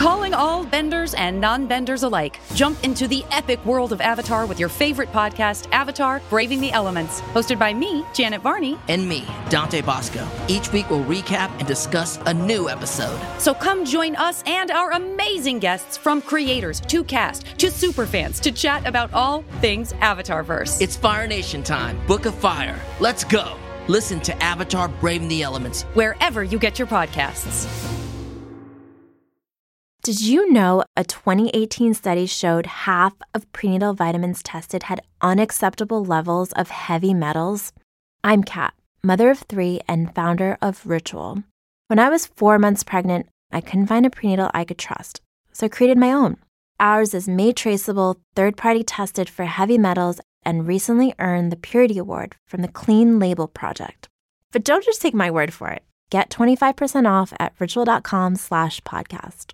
Calling all benders and non-benders alike. Jump into the epic world of Avatar with your favorite podcast, Avatar: Braving the Elements. Hosted by me, Janet Varney. And me, Dante Bosco. Each week we'll recap and discuss a new episode. So come join us and our amazing guests, from creators to cast to superfans, to chat about all things Avatarverse. It's Fire Nation time. Book of Fire. Let's go. Listen to Avatar: Braving the Elements wherever you get your podcasts. Did you know a 2018 study showed half of prenatal vitamins tested had unacceptable levels of heavy metals? I'm Kat, mother of 3 and founder of Ritual. When I was 4 months pregnant, I couldn't find a prenatal I could trust, so I created my own. Ours is made traceable, third-party tested for heavy metals, and recently earned the Purity Award from the Clean Label Project. But don't just take my word for it. Get 25% off at ritual.com/podcast.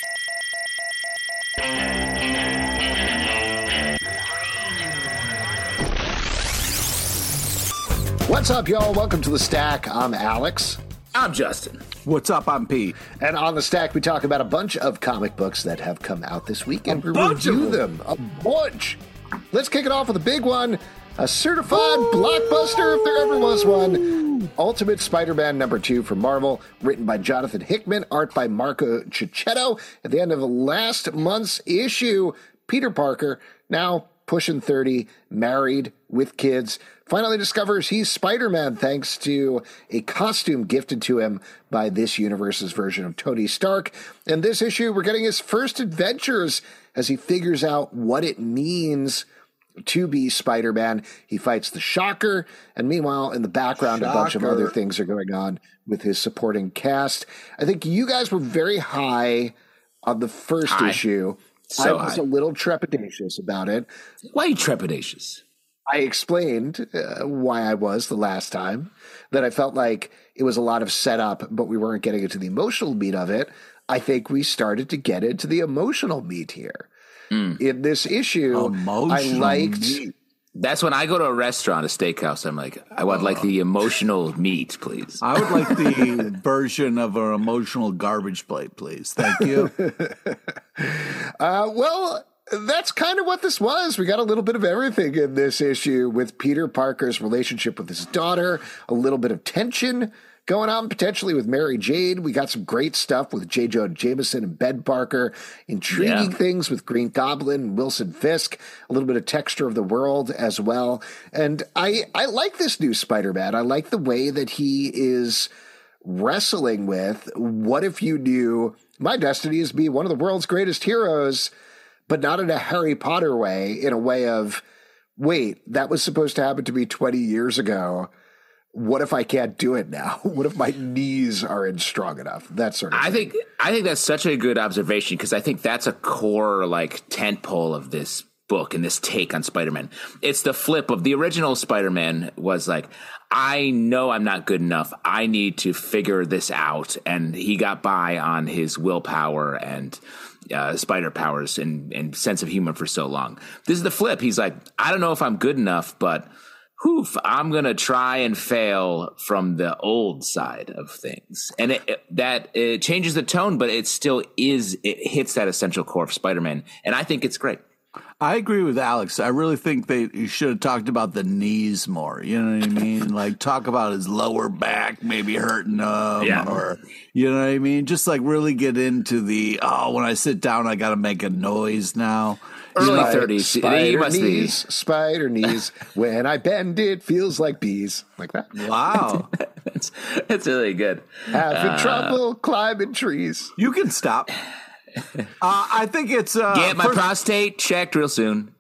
What's up, y'all? Welcome to The Stack. I'm Alex. I'm Justin. What's up? I'm Pete. And on The Stack, we talk about a bunch of comic books that have come out this week, and we review them. A bunch. Let's kick it off with a big one. A certified blockbuster, if there ever was one. Ultimate Spider-Man #2 from Marvel, written by Jonathan Hickman, art by Marco Checchetto. At the end of last month's issue, Peter Parker, now pushing 30, married, with kids, finally discovers he's Spider-Man thanks to a costume gifted to him by this universe's version of Tony Stark. In this issue, we're getting his first adventures as he figures out what it means to be Spider-Man. He fights the Shocker, and meanwhile, in the background, a bunch of other things are going on with his supporting cast. I think you guys were very high on the first issue. I was a little trepidatious about it. Why are you trepidatious? I explained why I was the last time, that I felt like it was a lot of setup, but we weren't getting into the emotional meat of it. I think we started to get into the emotional meat here. In this issue, I liked... That's when I go to a restaurant, a steakhouse, I'm like, I would like the emotional meat, please. I would like the version of an emotional garbage plate, please. Thank you. Well, that's kind of what this was. We got a little bit of everything in this issue, with Peter Parker's relationship with his daughter, a little bit of tension going on potentially with Mary Jane. We got some great stuff with J. Jonah Jameson and Ben Parker, intriguing things with Green Goblin and Wilson Fisk, a little bit of texture of the world as well. And I like this new Spider-Man. I like the way that he is wrestling with, what if you knew my destiny is to be one of the world's greatest heroes, but not in a Harry Potter way, in a way of, wait, that was supposed to happen to me 20 years ago. What if I can't do it now? What if my knees aren't strong enough? That sort of thing. I think that's such a good observation, because I think that's a core tentpole of this book and this take on Spider-Man. It's the flip of the original Spider-Man was like, I know I'm not good enough. I need to figure this out. And he got by on his willpower and spider powers and sense of humor for so long. This is the flip. He's like, I don't know if I'm good enough, but I'm going to try and fail from the old side of things. And it changes the tone, but it still it hits that essential core of Spider-Man. And I think it's great. I agree with Alex. I really think you should have talked about the knees more. You know what I mean? Like, talk about his lower back maybe hurting him, or, you know what I mean? Just really get into when I sit down, I got to make a noise now. Early 30s. Spider knees. When I bend, it feels like bees. Like that. Wow. That's really good. Having trouble climbing trees. You can stop. I think it's... Get my prostate checked real soon.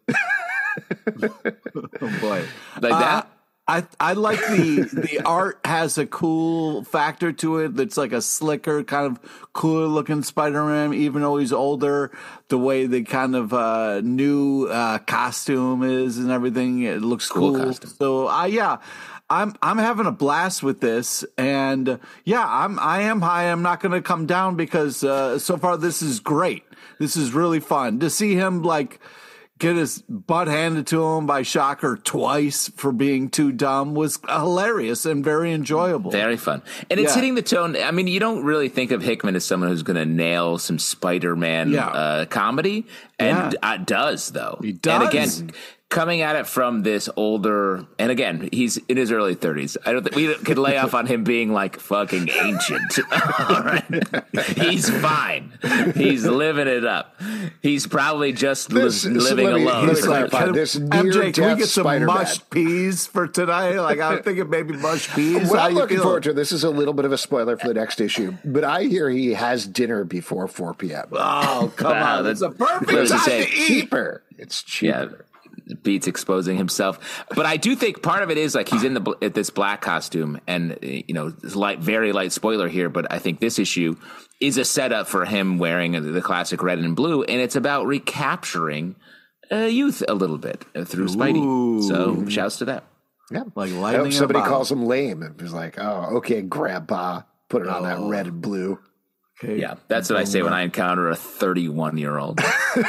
Oh, boy. Like that? I like the art has a cool factor to it. That's like a slicker, kind of cooler looking Spider-Man, even though he's older. The way the kind of new costume is and everything, it looks cool. Costume. So I'm having a blast with this, and I am high. I'm not going to come down because so far this is great. This is really fun to see him get his butt handed to him by Shocker twice for being too dumb was hilarious and very enjoyable. Very fun. And it's hitting the tone. I mean, you don't really think of Hickman as someone who's going to nail some Spider-Man comedy. And does, though. He does. And again, coming at it from this older, and again, he's in his early 30s. I don't think we could lay off on him being like fucking ancient. All right. He's fine. He's living it up. He's probably just living alone. Let me clarify. This MJ, can we get some Spider-Man. mushed peas for tonight? Like, I'm thinking maybe mushed peas. What I'm looking forward to, this is a little bit of a spoiler for the next issue, but I hear he has dinner before 4 p.m. Oh, come on. That's a perfect time to eat. Cheaper. It's cheaper. Yeah. Beats exposing himself, but I do think part of it is like he's in this black costume, and very light spoiler here, but I think this issue is a setup for him wearing the classic red and blue, and it's about recapturing youth a little bit through Spidey. So shouts to that. Yeah, like I lightning. hope somebody calls him lame and he's like, "Oh, okay, Grandpa, put it on that red and blue." Okay. Yeah, that's what I say when I encounter a 31-year-old.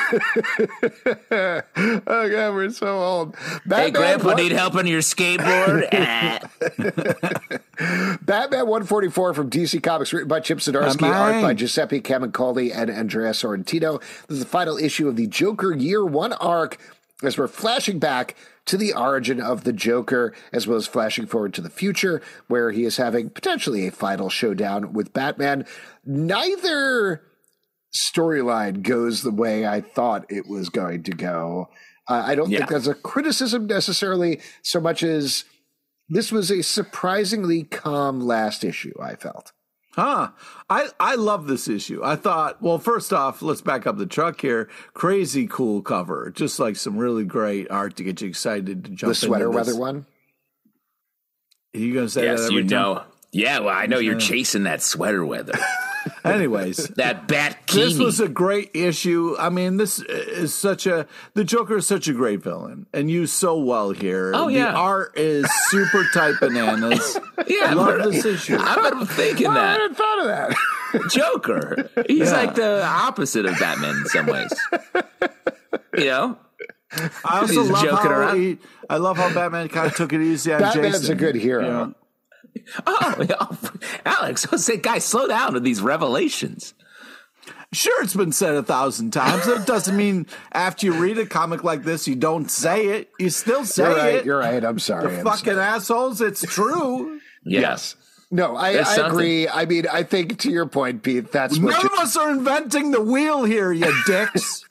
Oh, God, we're so old. Hey, Grandpa, need help on your skateboard? Batman 144 from DC Comics, written by Chip Zdarsky, art by Giuseppe Camuncoli and Andrea Sorrentino. This is the final issue of the Joker Year 1 arc, as we're flashing back to the origin of the Joker, as well as flashing forward to the future, where he is having potentially a final showdown with Batman. Neither storyline goes the way I thought it was going to go. I don't think that's a criticism necessarily, so much as this was a surprisingly calm last issue, I felt. I love this issue. I thought, well, first off, let's back up the truck here. Crazy cool cover. Just like some really great art to get you excited to jump into the sweater this. weather one? Are you going to say yes, that every time? Yeah, well, I know you're chasing that sweater weather. Anyways, that Bat-kini. This was a great issue. I mean, this is the Joker is such a great villain and used so well here. Oh, yeah. The art is super tight bananas. Yeah, I love this issue. I'm thinking that. I hadn't thought of that. Joker. He's like the opposite of Batman in some ways. You know? I also love how Batman kind of took it easy on Jason. Batman's a good hero. You know? Oh, Alex, I say, guys, slow down with these revelations. Sure, it's been said 1,000 times. It doesn't mean after you read a comic like this, you don't say it. You still say it. You're right. I'm sorry. You fucking assholes. It's true. Yes. No, I agree. I mean, I think to your point, Pete, that's what none of us are inventing the wheel here, you dicks.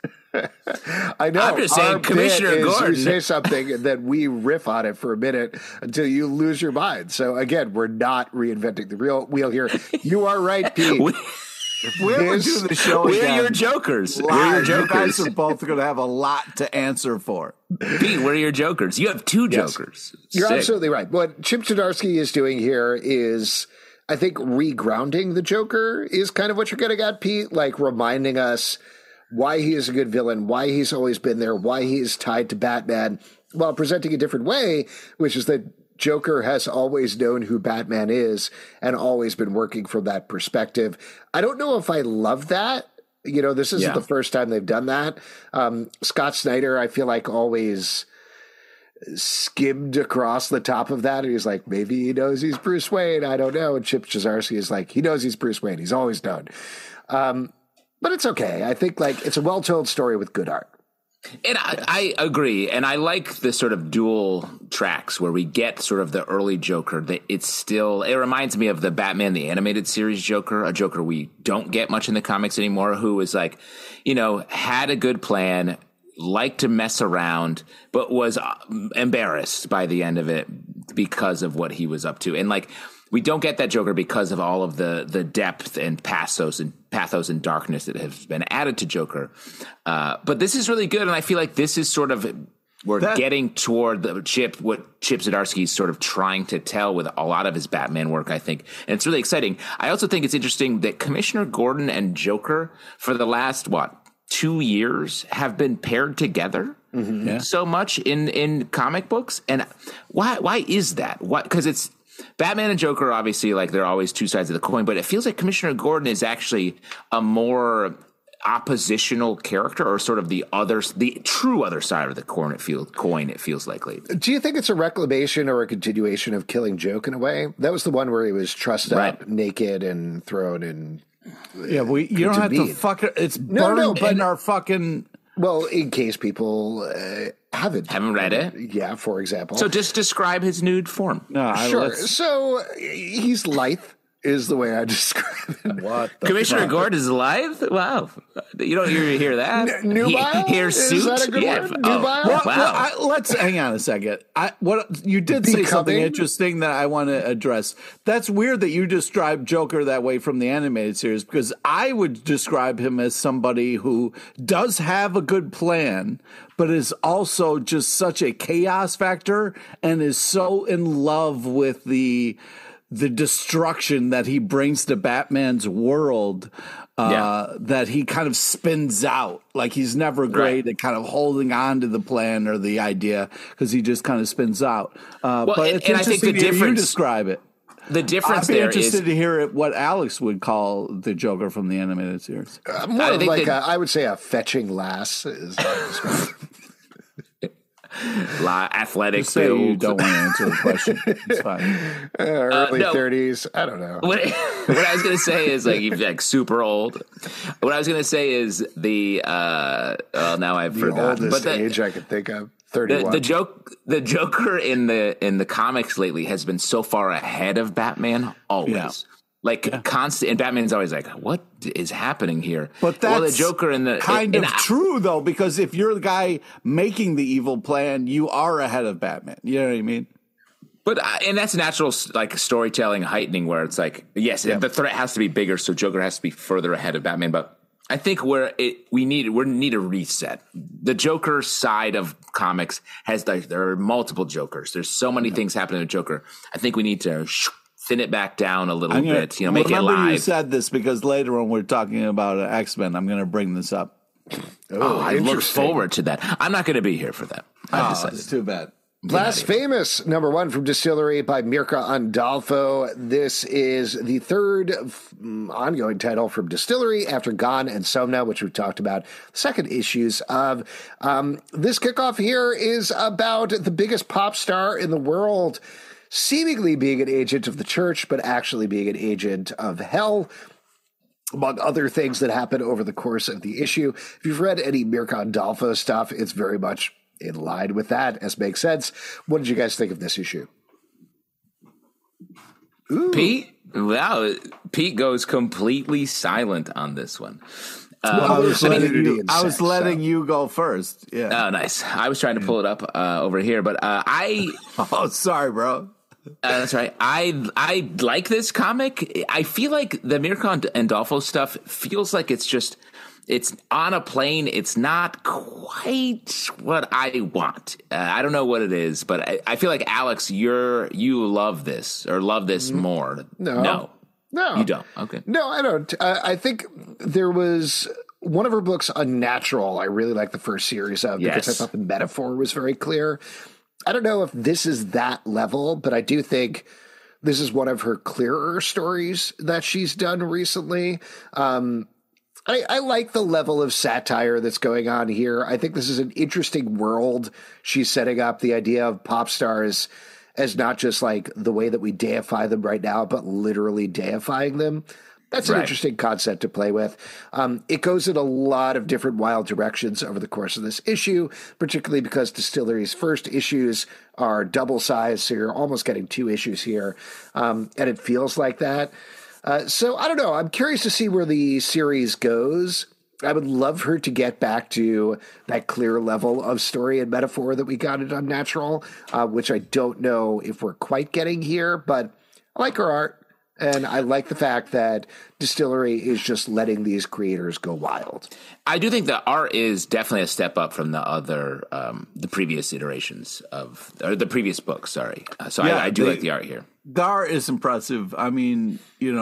I know. I'm just saying, Commissioner Gordon. You say something and then we riff on it for a minute until you lose your mind. So again, we're not reinventing the real wheel here. You are right, Pete. If we ever do the show we're again, your jokers. Live, we're your jokers. You guys are both going to have a lot to answer for. Pete, we're your jokers. You have two jokers. You're Sick. absolutely right. What Chip Zdarsky is doing here is, I think, regrounding the Joker is kind of what you're getting at, Pete, like reminding us why he is a good villain, why he's always been there, why he is tied to Batman, while presenting a different way, which is that Joker has always known who Batman is and always been working from that perspective. I don't know if I love that. You know, this isn't the first time they've done that. Scott Snyder, I feel like, always skimmed across the top of that. And he's like, maybe he knows he's Bruce Wayne. I don't know. And Chip Zdarsky is like, he knows he's Bruce Wayne. He's always known. But it's okay. I think like it's a well-told story with good art. And I agree. And I like the sort of dual tracks where we get sort of the early Joker that it reminds me of the Batman, the animated series Joker, a Joker we don't get much in the comics anymore, who is like, you know, had a good plan, liked to mess around, but was embarrassed by the end of it because of what he was up to. And like, we don't get that Joker because of all of the depth and pathos and darkness that has been added to Joker. But this is really good, and I feel like this is sort of getting toward what Chip Zdarsky is sort of trying to tell with a lot of his Batman work, I think. And it's really exciting. I also think it's interesting that Commissioner Gordon and Joker for the last, 2 years have been paired together so much in comic books. And why is that? Because it's Batman and Joker, obviously, like they're always two sides of the coin, but it feels like Commissioner Gordon is actually a more oppositional character, or sort of the true other side of the coin. It feels like lately. Do you think it's a reclamation or a continuation of Killing Joke in a way? That was the one where he was trussed up naked and thrown in. Yeah, you don't have to fuck it. It's burned in our fucking. Well, in case people haven't read it, yeah. For example, so just describe his nude form. No, sure. So he's lithe. Is the way I describe it. What Commissioner Gord is live? Wow. You don't hear that? Nubile? Hair suit? Is that a good word? Nubile? Wow. Let's hang on a second. You did say something interesting that I want to address. That's weird that you described Joker that way from the animated series, because I would describe him as somebody who does have a good plan, but is also just such a chaos factor and is so in love with the destruction that he brings to Batman's world that he kind of spins out. Like he's never great at kind of holding on to the plan or the idea, because he just kind of spins out. But it's interesting I think the difference, you describe it. The difference I'd be interested to hear what Alex would call the Joker from the animated series. More like I would say a fetching lass is athletic say build. You don't want to answer the question. It's fine. Early 30s. I don't know. What I was going to say is he's like super old. What I was going to say is now I've forgotten. Oldest age I could think of. 31. The Joker in the comics lately has been so far ahead of Batman always. Constant, and Batman's always like, "What is happening here?" But that's the Joker in the kind of true though, because if you're the guy making the evil plan, you are ahead of Batman. You know what I mean? But and that's natural, like storytelling heightening, where it's like, yes, the threat has to be bigger, so Joker has to be further ahead of Batman. But I think we need a reset. The Joker side of comics there are multiple Jokers. There's so many things happening with Joker. I think we need to thin it back down a little bit, make it live. You said this because later when we're talking about X-Men, I'm going to bring this up. I look forward to that. I'm not going to be here for that. It's too bad. Blasphemous, #1 from Distillery by Mirka Andolfo. This is the third ongoing title from Distillery after Gone and Somna, which we've talked about. Second issues of this kickoff here is about the biggest pop star in the world, seemingly being an agent of the church, but actually being an agent of hell, among other things that happen over the course of the issue. If you've read any Mirka Andolfo stuff, it's very much in line with that, as makes sense. What did you guys think of this issue? Ooh. Pete? Wow, Pete goes completely silent on this one. I was letting you go first. Yeah. Oh, nice. I was trying to pull it up over here, but Oh, sorry, bro. That's right. I like this comic. I feel like the Mirka Andolfo stuff feels like it's on a plane. It's not quite what I want. I don't know what it is, but I feel like Alex, you love this more. No, you don't. Okay. No, I don't. I think there was one of her books, Unnatural. I really like the first series of because I thought the metaphor was very clear. I don't know if this is that level, but I do think this is one of her clearer stories that she's done recently. I like the level of satire that's going on here. I think this is an interesting world she's setting up, the idea of pop stars as not just like the way that we deify them right now, but literally deifying them. That's an interesting concept to play with. It goes in a lot of different wild directions over the course of this issue, particularly because Distillery's first issues are double sized, so you're almost getting 2 issues here, and it feels like that. So I don't know. I'm curious to see where the series goes. I would love her to get back to that clear level of story and metaphor that we got at Unnatural, which I don't know if we're quite getting here, but I like her art. And I like the fact that Distillery is just letting these creators go wild. I do think the art is definitely a step up from the other, the previous iterations or the previous books. Sorry. So yeah, I do like the art here. The art is impressive. I mean,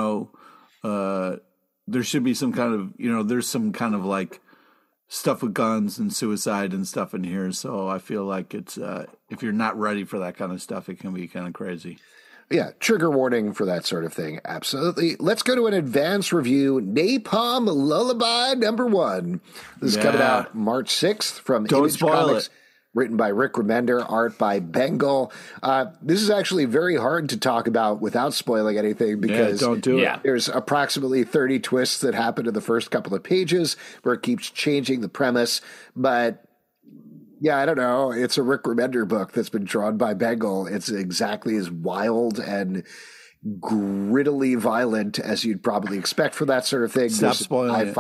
there should be some kind of, there's some kind of like stuff with guns and suicide and stuff in here. So I feel like it's, if you're not ready for that kind of stuff, it can be kind of crazy. Yeah, trigger warning for that sort of thing. Absolutely. Let's go to an advance review. Napalm Lullaby #1. This is coming out March 6th from Image Comics. Written by Rick Remender, art by Bengal. This is actually very hard to talk about without spoiling anything because don't do it. There's approximately 30 twists that happen in the first couple of pages where it keeps changing the premise. But yeah, I don't know. It's a Rick Remender book that's been drawn by Bengal. It's exactly as wild and grittily violent as you'd probably expect for that sort of thing. Stop spoiling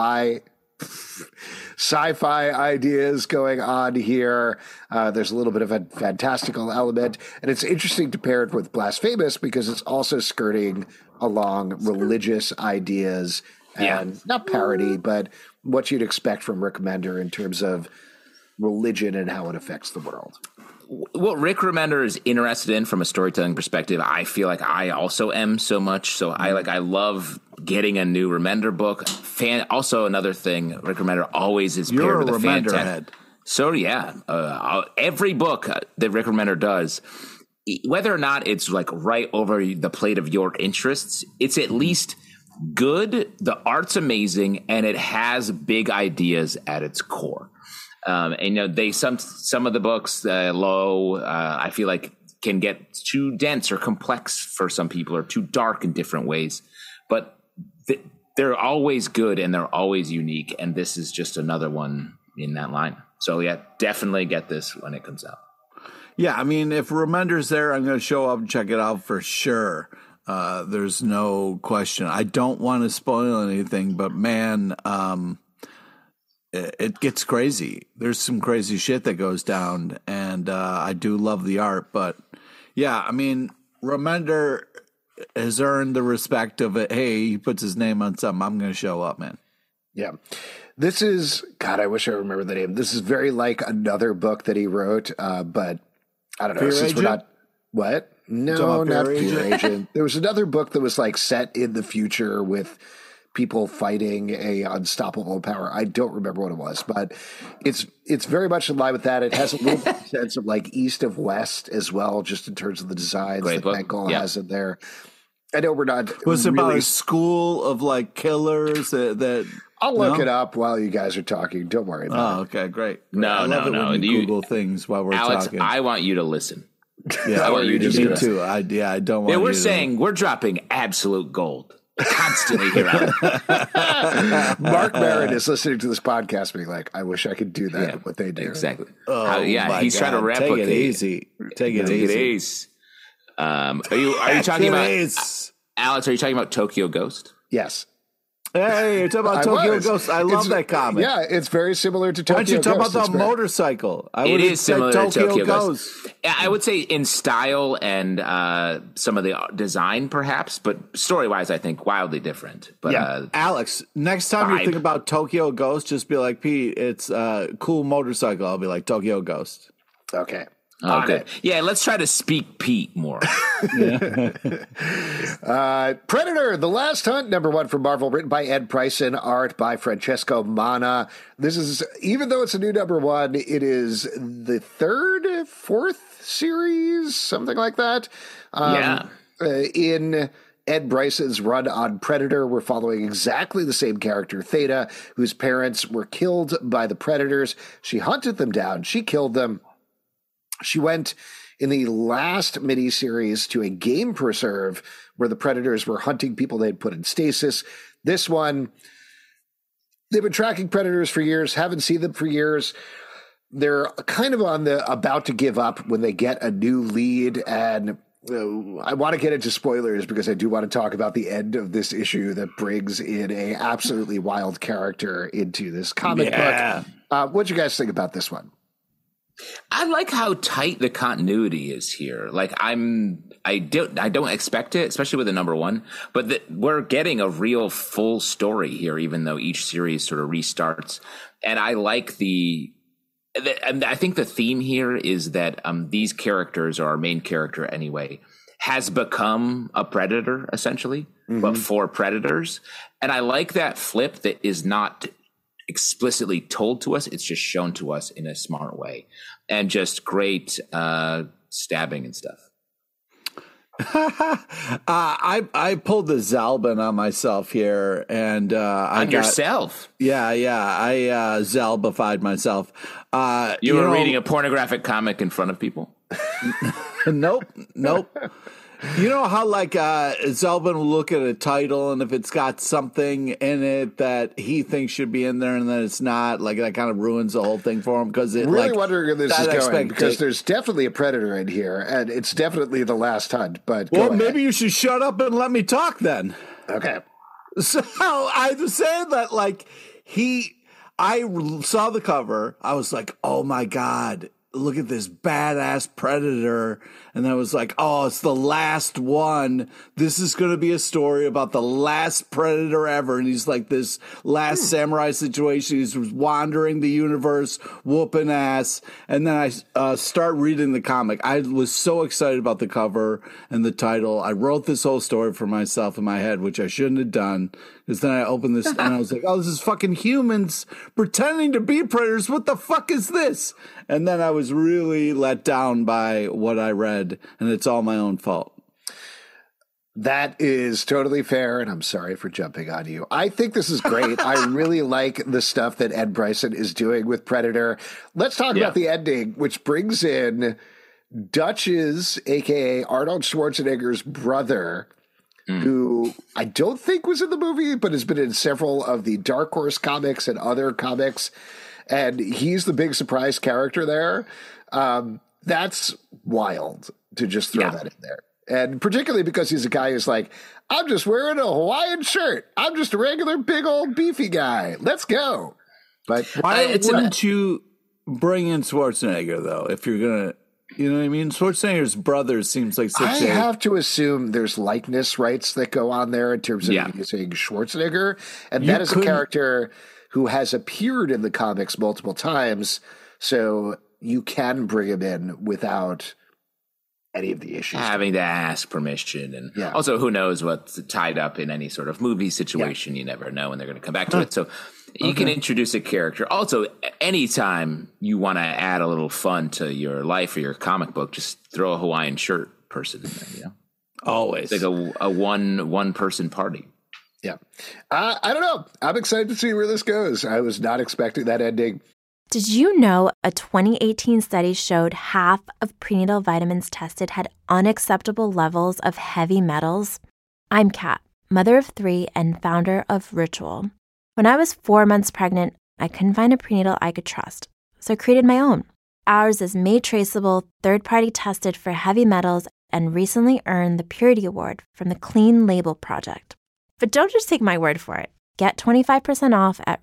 sci-fi ideas going on here. There's a little bit of a fantastical element, and it's interesting to pair it with Blasphemous because it's also skirting along religious ideas and not parody, but what you'd expect from Rick Remender in terms of religion and how it affects the world. What Rick Remender is interested in from a storytelling perspective, I feel like I also am so much. So I love getting a new Remender book. Also, another thing, Rick Remender always is paired with a Remender head. So every book that Rick Remender does, whether or not it's like right over the plate of your interests, it's at least good. The art's amazing, and it has big ideas at its core. And some of the books, I feel like can get too dense or complex for some people, or too dark in different ways. But they're always good and they're always unique. And this is just another one in that line. So yeah, definitely get this when it comes out. Yeah, I mean, if Remender's there, I'm going to show up and check it out for sure. There's no question. I don't want to spoil anything, but man, it gets crazy. There's some crazy shit that goes down, and I do love the art. But yeah, I mean, Remender has earned the respect of it. Hey, he puts his name on something, I'm going to show up, man. Yeah. This is, God, I wish I remember the name. This is very like another book that he wrote, but I don't know. Fear since Agent? We're not, what? No, not Fear Agent? Agent. There was another book that was like set in the future with people fighting a unstoppable power. I don't remember what it was, but it's very much in line with that. It has a little sense of like East of West as well, just in terms of the designs that Bengal has in there. I know we're not. Was it about a school of like killers that I'll look it up while you guys are talking. Don't worry about it. Oh, okay, great. No, I love it when you Google things while we're Alex, talking. I want you to listen. Yeah, I want you to me listen. too. I don't want. Yeah, we're you saying we're dropping absolute gold constantly here. Mark Maron is listening to this podcast being like, I wish I could do that, what they do. Exactly. Oh, he's trying to replicate. Take it easy. Take it easy. Are you talking about Alex? Are you talking about Tokyo Ghost? Yes. Hey, you're talking about Tokyo Ghost. I love that comic. Yeah, it's very similar to Tokyo Ghost. Why don't you talk about the motorcycle? It is similar to Tokyo Ghost. I would say in style and some of the design, perhaps, but story-wise, I think wildly different. But Alex, next time you think about Tokyo Ghost, just be like, Pete, it's a cool motorcycle. I'll be like, Tokyo Ghost. Okay. Oh, good. Yeah, let's try to speak Pete more. Predator, The Last Hunt, #1 from Marvel, written by Ed Bryson, art by Francesco Manna. This is, even though it's a new #1, it is the fourth series, something like that. In Ed Bryson's run on Predator, we're following exactly the same character, Theta, whose parents were killed by the Predators. She hunted them down. She killed them. She went in the last miniseries to a game preserve where the Predators were hunting people they'd put in stasis. This one, they've been tracking Predators for years, haven't seen them for years. They're kind of about to give up when they get a new lead. And I want to get into spoilers because I do want to talk about the end of this issue that brings in a absolutely wild character into this comic book. What'd you guys think about this one? I like how tight the continuity is here. Like I don't expect it, especially with the #1, but we're getting a real full story here, even though each series sort of restarts. And I like and I think the theme here is that these characters, or our main character anyway, has become a predator essentially, but for predators. And I like that flip that is not explicitly told to us. It's just shown to us in a smart way, and just great stabbing and stuff. I pulled the Zalbin on myself here, and yourself. Yeah, I Zalbified myself. You were reading a pornographic comic in front of people? Nope. You know how Zalbin will look at a title, and if it's got something in it that he thinks should be in there and then it's not, like that kind of ruins the whole thing for him because it really wondering where this is going because there's definitely a predator in here and it's definitely The Last Hunt. But maybe you should shut up and let me talk then. Okay. So I was saying that I saw the cover, I was like, oh my God, look at this badass predator. And I was like, oh, it's the last one. This is going to be a story about the last predator ever. And he's like this last samurai situation. He's wandering the universe, whooping ass. And then I start reading the comic. I was so excited about the cover and the title. I wrote this whole story for myself in my head, which I shouldn't have done. Because then I opened this and I was like, oh, this is fucking humans pretending to be predators. What the fuck is this? And then I was really let down by what I read, and it's all my own fault. That is totally fair, and I'm sorry for jumping on you. I think this is great. I really like the stuff that Ed Bryson is doing with Predator. Let's talk about the ending, which brings in Dutch's, a.k.a. Arnold Schwarzenegger's brother, who I don't think was in the movie, but has been in several of the Dark Horse comics and other comics. And he's the big surprise character there. That's wild to just throw that in there. And particularly because he's a guy who's like, I'm just wearing a Hawaiian shirt. I'm just a regular big old beefy guy. Let's go. But why wouldn't you bring in Schwarzenegger, though, if you're going to, you know what I mean? Schwarzenegger's brother seems like such I have to assume there's likeness rights that go on there in terms of using Schwarzenegger. And that is a character who has appeared in the comics multiple times, so you can bring him in without any of the issues. Having to ask permission. And also, who knows what's tied up in any sort of movie situation. You never know when they're going to come back to it. So you can introduce a character. Also, anytime you want to add a little fun to your life or your comic book, just throw a Hawaiian shirt person in there, you know? Always. It's like a one-person party. Yeah. I don't know. I'm excited to see where this goes. I was not expecting that ending. Did you know a 2018 study showed half of prenatal vitamins tested had unacceptable levels of heavy metals? I'm Kat, mother of 3 and founder of Ritual. When I was 4 months pregnant, I couldn't find a prenatal I could trust, so I created my own. Ours is made traceable, third-party tested for heavy metals, and recently earned the Purity Award from the Clean Label Project. But don't just take my word for it. Get 25% off at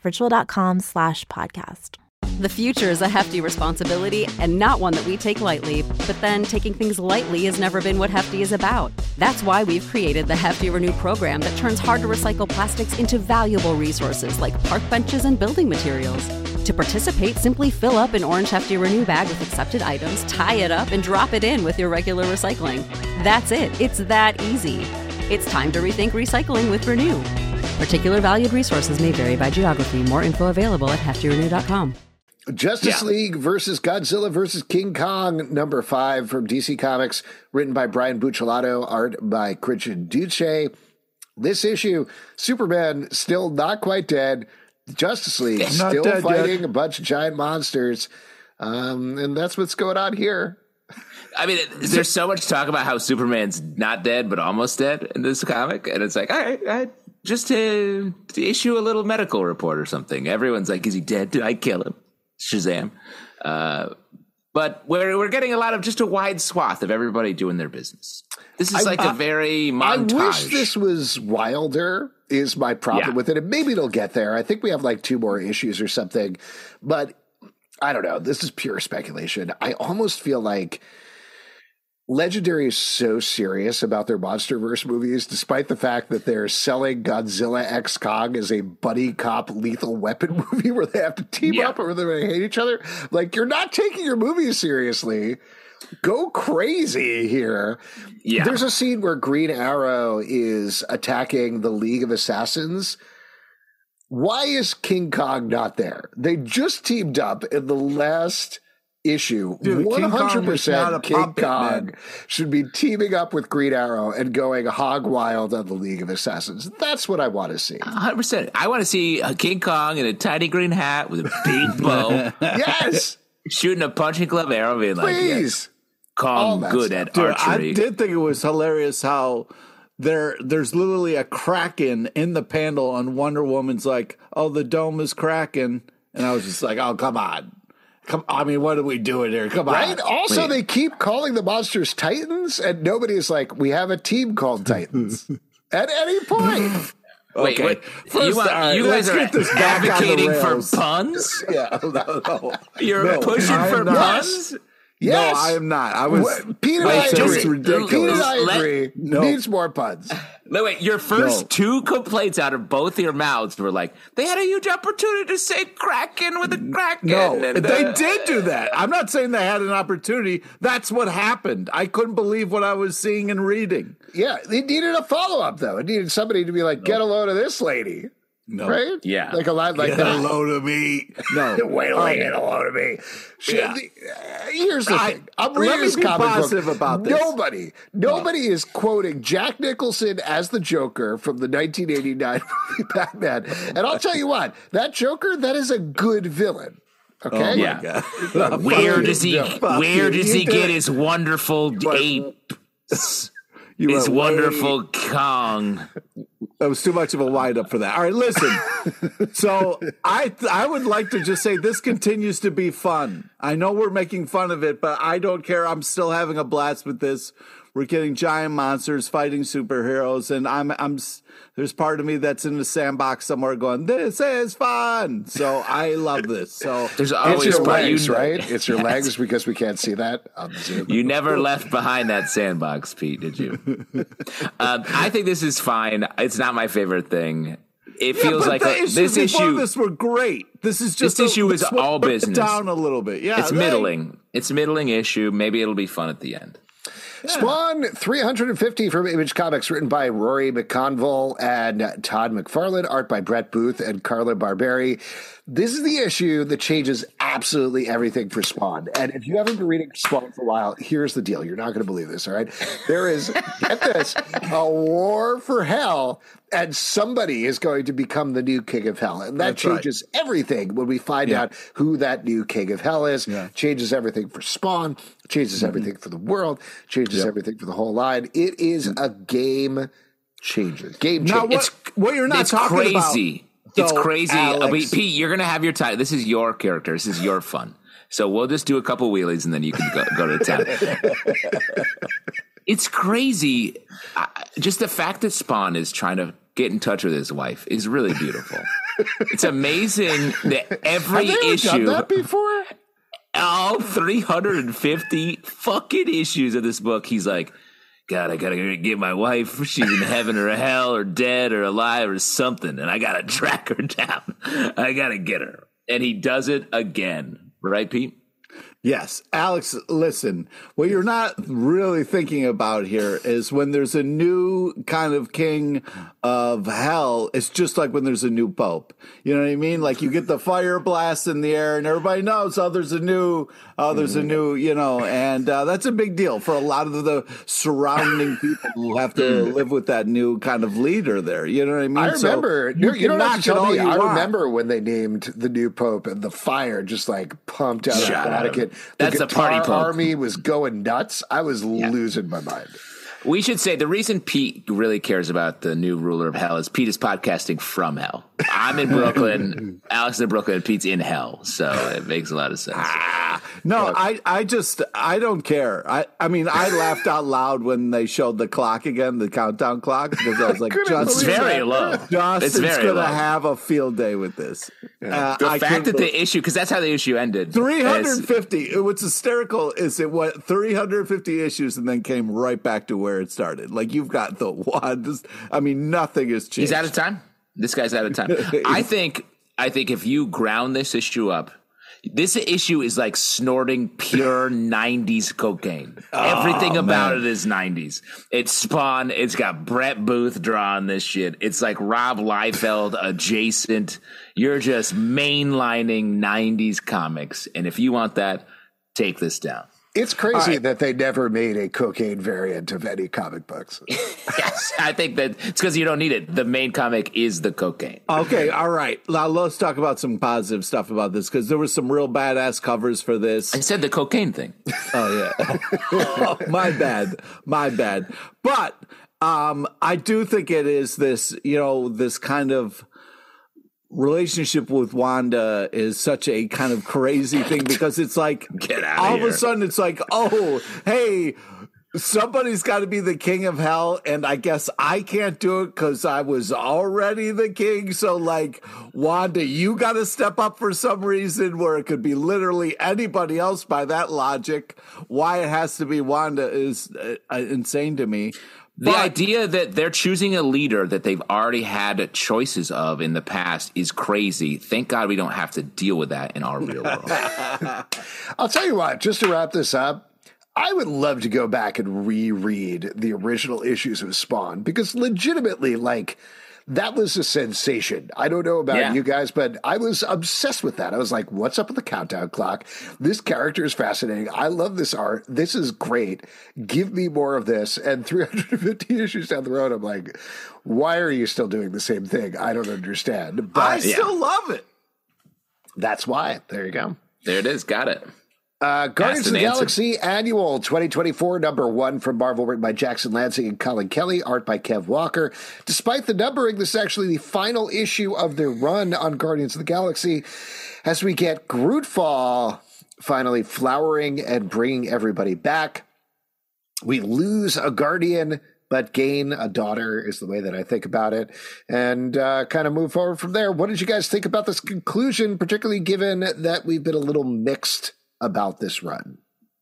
ritual.com/podcast. The future is a hefty responsibility and not one that we take lightly. But then taking things lightly has never been what Hefty is about. That's why we've created the Hefty Renew program that turns hard-to-recycle plastics into valuable resources like park benches and building materials. To participate, simply fill up an orange Hefty Renew bag with accepted items, tie it up, and drop it in with your regular recycling. That's it. It's that easy. It's time to rethink recycling with Renew. Particular valued resources may vary by geography. More info available at heftyrenew.com. Justice League versus Godzilla versus King Kong, number 5 from DC Comics, written by Brian Buccellato, art by Christian Duce. This issue, Superman still not quite dead. Justice League still fighting a bunch of giant monsters. And that's what's going on here. I mean, there's so much talk about how Superman's not dead, but almost dead in this comic. And it's like, all right, just to issue a little medical report or something. Everyone's like, is he dead? Did I kill him? Shazam. But we're getting a lot of just a wide swath of everybody doing their business. This is like a very montage. I wish this was Wilder is my problem with it. And maybe it'll get there. I think we have like 2 more issues or something. But I don't know. This is pure speculation. I almost feel like Legendary is so serious about their MonsterVerse movies, despite the fact that they're selling Godzilla X Kong as a buddy cop lethal weapon movie where they have to team up or they're going to hate each other. Like, you're not taking your movies seriously. Go crazy here. Yeah. There's a scene where Green Arrow is attacking the League of Assassins. Why is King Kong not there? They just teamed up in the last issue, Dude, 100% King puppet, Kong man. should be teaming up with Green Arrow and going hog wild on the League of Assassins. That's what I want to see. 100%. I want to see a King Kong in a tiny green hat with a big bow. Yes, Shooting a punching club arrow, being like, please. Kong All good that at Dude, archery. I did think it was hilarious how there's literally a kraken in the panel, and Wonder Woman's like, "Oh, the dome is cracking," and I was just like, "Oh, come on, I mean, what are we doing here? Come Right? on." Also, they keep calling the monsters Titans, and nobody's like, we have a team called Titans at any point. Wait, Okay. First, you guys let's are get this back on the advocating for rails. puns? Yeah, no. You're No, pushing I am for not. puns? Yes. No, I am not. I was. Pete and Wait, I just agree. ridiculous. Pete and I Let- agree. No. Needs more puns. No, wait, your first No. two complaints out of both your mouths were like, they had a huge opportunity to say Kraken with a Kraken. No, and, they did do that. I'm not saying they had an opportunity. That's what happened. I couldn't believe what I was seeing and reading. Yeah, it needed a follow up though. It needed somebody to be like, "Get a load of this lady," No. right? Yeah. like a line like Get a that. load of me. No. Wait till they get a load of me. Yeah. Here's the thing. I'm let reading me this be comic positive book. about this. Nobody is quoting Jack Nicholson as the Joker from the 1989 movie Batman. And I'll tell you what, that Joker, that is a good villain. Okay? Oh my Yeah. God. Where does he Fuck where you. does You he did get it. his wonderful ape? You His went way- wonderful Kong. That was too much of a wind up for that. All right, listen. So I would like to just say this continues to be fun. I know we're making fun of it, but I don't care. I'm still having a blast with this. We're getting giant monsters fighting superheroes, and I'm there's part of me that's in the sandbox somewhere going, "This is fun." So I love this. So There's It's always your part legs, you right? It's your legs because we can't see that on Zoom. You never left behind that sandbox, Pete, did you? I think this is fine. It's not my favorite thing. It feels but like the issues this before issue. this were great. This is just This issue is let's all slow it business. down a little bit. Yeah, It's middling. It's a middling issue. Maybe it'll be fun at the end. Spawn 350 from Image Comics, written by Rory McConville and Todd McFarlane, art by Brett Booth and Carla Barberi. This is the issue that changes absolutely everything for Spawn. And if you haven't been reading Spawn for a while, here's the deal. You're not going to believe this, all right? There is, get this, a war for hell, and somebody is going to become the new king of hell. And that That's right. changes everything when we find out who that new king of hell is. Yeah. Changes everything for Spawn, changes everything for the world, changes everything for the whole line. It is a game changer. Game Now, changer. what you're not It's talking crazy. It's though, crazy. Alex- Pete, you're going to have your time. This is your character. This is your fun. So we'll just do a couple wheelies and then you can go to town. It's crazy. Just the fact that Spawn is trying to get in touch with his wife is really beautiful. It's amazing that every Have they ever issue, done that before? all 350 fucking issues of this book, he's like, God, I gotta get my wife. She's in heaven or hell or dead or alive or something, and I gotta track her down. I gotta get her. And he does it again. Right, Pete? Yes. Alex, listen, what you're not really thinking about here is when there's a new kind of king of hell, it's just like when there's a new pope. You know what I mean? Like you get the fire blast in the air and everybody knows, there's a new, and that's a big deal for a lot of the surrounding people who have to live with that new kind of leader there. You know what I mean? I remember. So you don't have to tell me. I want. remember when they named the new pope and the fire just like pumped out of the Shut up. Vatican. That's the a party guitar pope. army was going nuts. I was losing my mind. We should say the reason Pete really cares about the new ruler of hell is Pete is podcasting from hell. I'm in Brooklyn, Alex is in Brooklyn, and Pete's in hell. So it makes a lot of sense. No, I don't care. I mean, I laughed out loud when they showed the clock again, the countdown clock, because I was like, It's Justin, very low. Justin's It's very going to low. have a field day with this. The fact that the issue, because that's how the issue ended. 350. What's hysterical is it went 350 issues and then came right back to where it started. Like you've got the one. I mean, nothing has changed. He's out of time. This guy's out of time. I think if you ground this issue up, this issue is like snorting pure 90s cocaine. Everything about it is 90s. It's Spawn. It's got Brett Booth drawing this shit. It's like Rob Liefeld adjacent. You're just mainlining 90s comics. And if you want that, take this down. It's crazy that they never made a cocaine variant of any comic books. Yes, I think that it's because you don't need it. The main comic is the cocaine. Okay, all right. Now let's talk about some positive stuff about this, because there was some real badass covers for this. I said the cocaine thing. Oh, yeah. Oh, my bad. But I do think it is this, this kind of relationship with Wanda is such a kind of crazy thing, because it's like all of a sudden it's like, oh, hey, somebody's got to be the king of hell, and I guess I can't do it because I was already the king. So, like, Wanda, you got to step up for some reason, where it could be literally anybody else by that logic. Why it has to be Wanda is insane to me. The idea that they're choosing a leader that they've already had choices of in the past is crazy. Thank God we don't have to deal with that in our real world. I'll tell you what, just to wrap this up, I would love to go back and reread the original issues of Spawn, because legitimately, like, that was a sensation. I don't know about you guys, but I was obsessed with that. I was like, what's up with the countdown clock? This character is fascinating. I love this art. This is great. Give me more of this. And 350 issues down the road, I'm like, why are you still doing the same thing? I don't understand. But I still love it. That's why. There you go. There it is. Got it. Guardians of the Galaxy Annual 2024 #1 from Marvel, written by Jackson Lansing and Colin Kelly, art by Kev Walker. Despite the numbering, this is actually the final issue of their run on Guardians of the Galaxy, as we get Grootfall finally flowering and bringing everybody back. We lose a Guardian, but gain a daughter is the way that I think about it, and kind of move forward from there. What did you guys think about this conclusion, particularly given that we've been a little mixed about this run?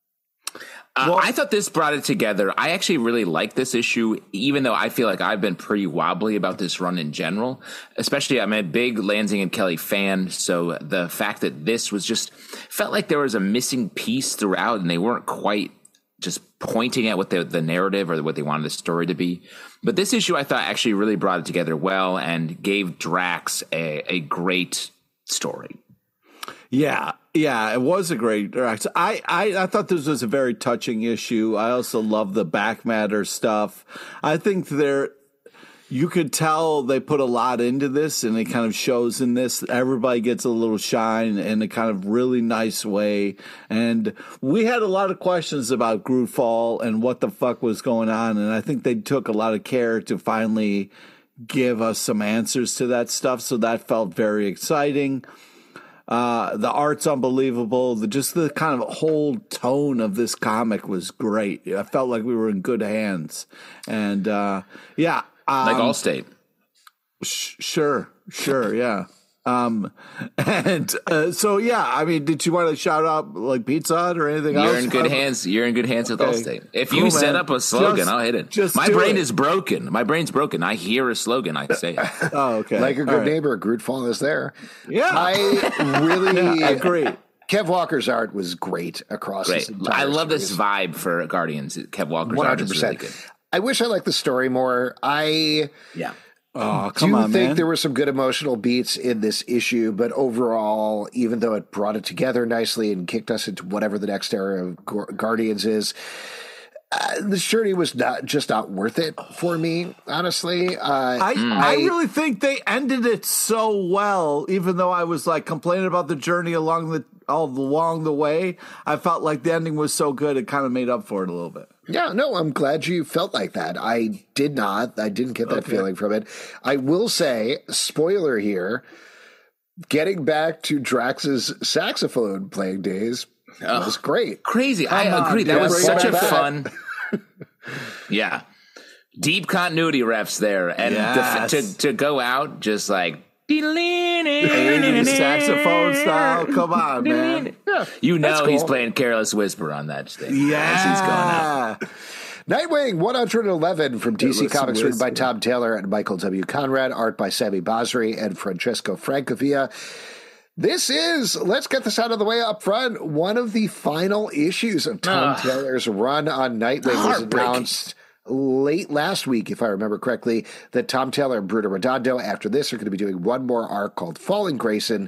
I thought this brought it together. I actually really like this issue, even though I feel like I've been pretty wobbly about this run in general. Especially, I'm a big Lansing and Kelly fan, so the fact that this was just felt like there was a missing piece throughout, and they weren't quite just pointing at what the narrative or what they wanted the story to be. But this issue, I thought, actually really brought it together well and gave Drax a great story. Yeah, it was a great Drax. I thought this was a very touching issue. I also love the back matter stuff. I think you could tell they put a lot into this, and it kind of shows in this. Everybody gets a little shine in a kind of really nice way. And we had a lot of questions about Grootfall and what the fuck was going on, and I think they took a lot of care to finally give us some answers to that stuff, so that felt very exciting. The art's unbelievable. Just the kind of whole tone of this comic was great. I felt like we were in good hands. And, like Allstate. Sure, yeah. So yeah, I mean, did you want to shout out like Pizza Hut or anything else? You're in good hands. You're in good hands with Allstate. If you set up a slogan, I'll hit it. My brain is broken. My brain's broken. I hear a slogan, I say it. Oh, okay. Like a good neighbor, Grootfall is there. Yeah, I really agree. Kev Walker's art was great across this entire I love series. this vibe for Guardians. Kev Walker's art is really good. I wish I liked the story more. Oh, come on, I think man. there were some good emotional beats in this issue, but overall, even though it brought it together nicely and kicked us into whatever the next era of Guardians is, this journey was not worth it for me, honestly. I really think they ended it so well, even though I was like complaining about the journey along the way. I felt like the ending was so good, it kind of made up for it a little bit. Yeah, no, I'm glad you felt like that. I did not. I didn't get that feeling from it. I will say, spoiler here, getting back to Drax's saxophone playing days was great. Crazy. I agree. That was such a fun. Yeah. Deep continuity refs there. And to go out just like 80s saxophone style. Come on, man. Yeah, you know he's playing Careless Whisper on that stage. Yeah. He's going out. Nightwing 111 from DC Comics, written by Tom Taylor and Michael W. Conrad, art by Sammy Basri and Francesco Francavilla. This is, let's get this out of the way up front, one of the final issues of Tom Taylor's run on Nightwing. Was announced late last week, if I remember correctly, that Tom Taylor and Bruno Redondo, after this, are going to be doing one more arc called Fallen Grayson.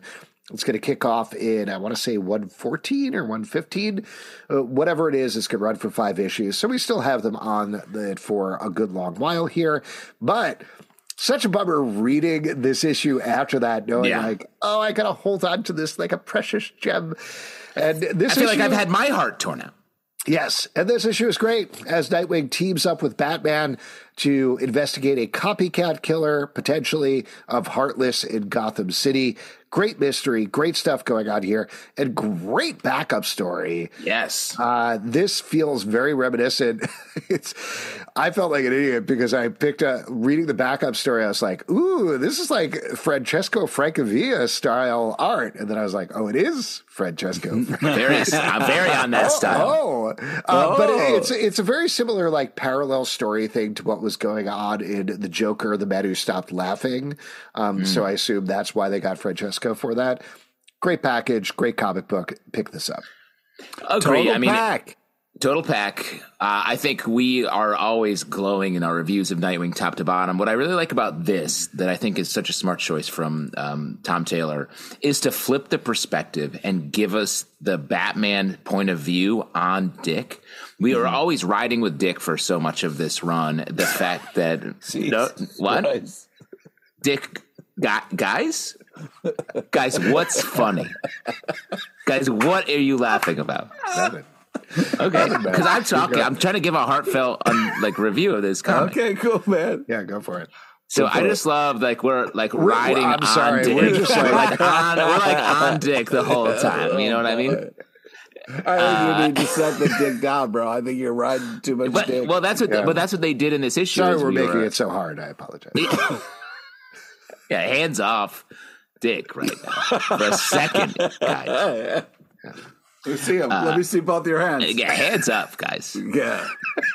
It's going to kick off in, I want to say 114 or 115. Whatever it is, it's going to run for 5 issues. So we still have them on it for a good long while here. But such a bummer reading this issue after that, knowing like, oh, I got to hold on to this like a precious gem. And this I feel like I've had my heart torn out. Yes, and this issue is great as Nightwing teams up with Batman to investigate a copycat killer, potentially, of Heartless in Gotham City. Great mystery, great stuff going on here, and great backup story. Yes. This feels very reminiscent. I felt like an idiot because I picked up reading the backup story. I was like, ooh, this is like Francesco Francavilla style art. And then I was like, oh, it is Francesco. I'm very on that style. But it's a very similar like parallel story thing to what was going on in The Joker, The Man Who Stopped Laughing. So I assume that's why they got Francesco for that. Great package, great comic book. Pick this up. Agree. Total pack. I think we are always glowing in our reviews of Nightwing top to bottom. What I really like about this, that I think is such a smart choice from Tom Taylor, is to flip the perspective and give us the Batman point of view on Dick. We are always riding with Dick for so much of this run. The fact that Dick, guys, what's funny? Guys, what are you laughing about? Okay, because I'm trying to give a heartfelt review of this comic. Okay, cool, man. Yeah, go for it. So I just love we're riding on Dick. We're just we're on Dick the whole time. You know what I mean? I think you need to set the Dick down, bro. I think you're riding too much Dick. Well, that's what they did in this issue. Sorry, we're making it so hard. I apologize. Yeah, hands off Dick right now for a second, guys. Let me see him. Let me see both your hands. Yeah, hands up, guys. Yeah.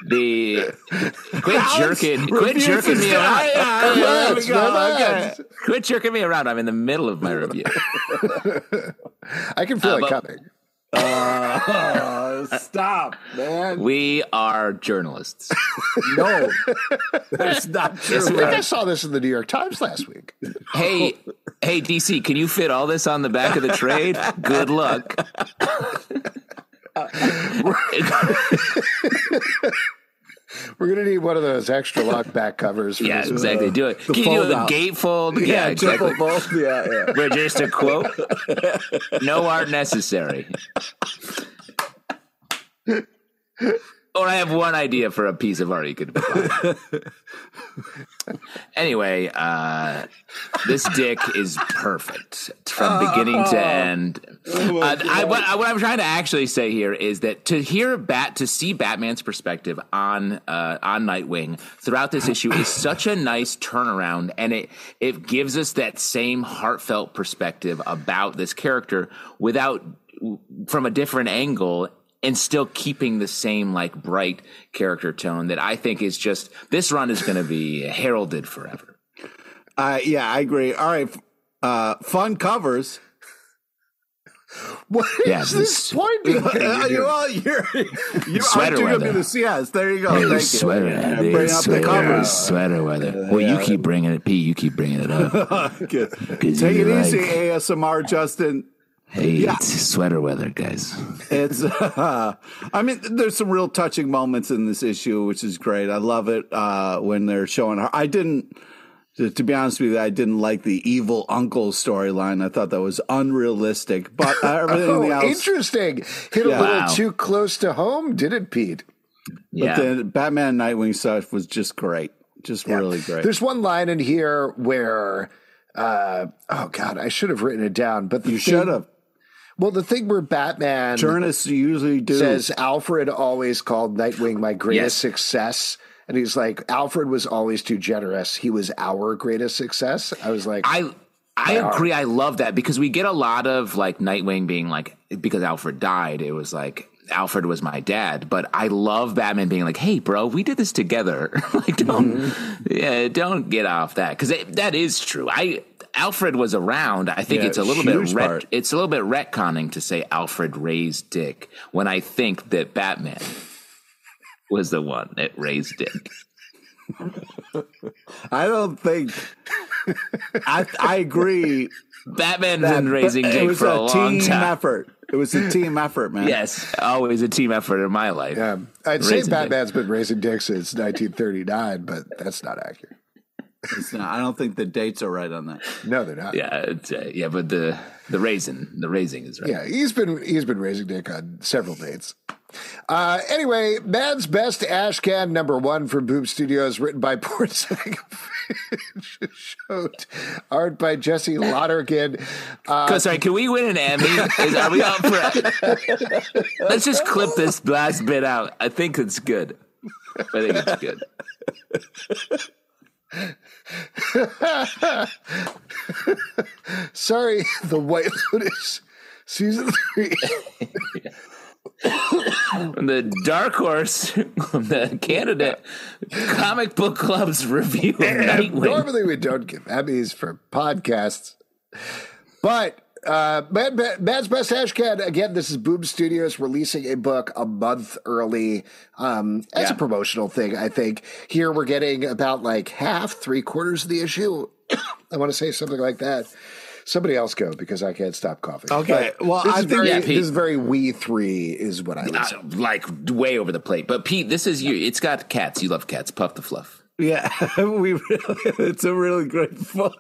Quit jerking me around. Quit jerking me around. I'm in the middle of my review. I can feel it coming. Stop, man. We are journalists. No, that's not true. I think I saw this in the New York Times last week. Hey, DC, can you fit all this on the back of the trade? Good luck. We're going to need one of those extra lock back covers. For this exactly. Do it. Can you do the gatefold? Yeah, exactly. Fold. Yeah. Just a quote. No art necessary. Or I have one idea for a piece of art you could provide. Anyway, this Dick is perfect from beginning to end. What I'm trying to actually say here is that to see Batman's perspective on Nightwing throughout this issue is such a nice turnaround, and it gives us that same heartfelt perspective about this character from a different angle, and still keeping the same bright character tone that I think is just, this run is going to be heralded forever. Yeah, I agree. All right. Fun covers. What is this point being made? You're sweater weather. Yes, there you go. Hey, Thank sweater, you. bring up the covers. Sweater weather. Well, you keep bringing it, Pete. You keep bringing it up. Take it easy, ASMR, Justin. Hey, it's sweater weather, guys. It's, there's some real touching moments in this issue, which is great. I love it when they're showing her. To be honest with you, I didn't like the evil uncle storyline. I thought that was unrealistic. But everything else, interesting. Hit a little too close to home, did it, Pete? Yeah. But the Batman Nightwing stuff was just great. Just really great. There's one line in here where, oh God, I should have written it down. But you should have. Well, the thing where Batman journalists usually says Alfred always called Nightwing my greatest success. And he's like, Alfred was always too generous. He was our greatest success. I was like, I agree. I love that because we get a lot of Nightwing being because Alfred died, it was Alfred was my dad. But I love Batman being hey, bro, we did this together. Don't get off that, because that is true. Alfred was around. I think it's a little bit retconning to say Alfred raised Dick when I think that Batman was the one that raised Dick. I don't think I agree Batman's been raising Dick for a long time. Effort. It was a team effort, man. Yes, always a team effort in my life. Yeah, I'd say Batman's been raising Dick since 1939, but that's not accurate. It's not. I don't think the dates are right on that. No, they're not. Yeah, but the raising is right. Yeah, he's been raising Dick on several dates. Anyway, Man's Best Ashcan #1 from Boom Studios, written by Portsag Showed, art by Jesse Lonergan. Sorry, can we win an Emmy? Are we up for? Let's just clip this last bit out. I think it's good. Sorry, The White Lotus, season 3. From the Dark Horse, the candidate comic book club's review of Nightwing. Normally we don't give Emmys for podcasts, but Man's Best Ashcan, again, this is Boom Studios releasing a book a month early as a promotional thing, I think. Here we're getting about like half, 3/4 of the issue. I want to say something like that. Somebody else go, because I can't stop coughing. Okay, well, I think this is very We 3 is what I would say. Like way over the plate. But Pete, this is you. It's got cats. You love cats. Puff the Fluff. Yeah, it's a really great book.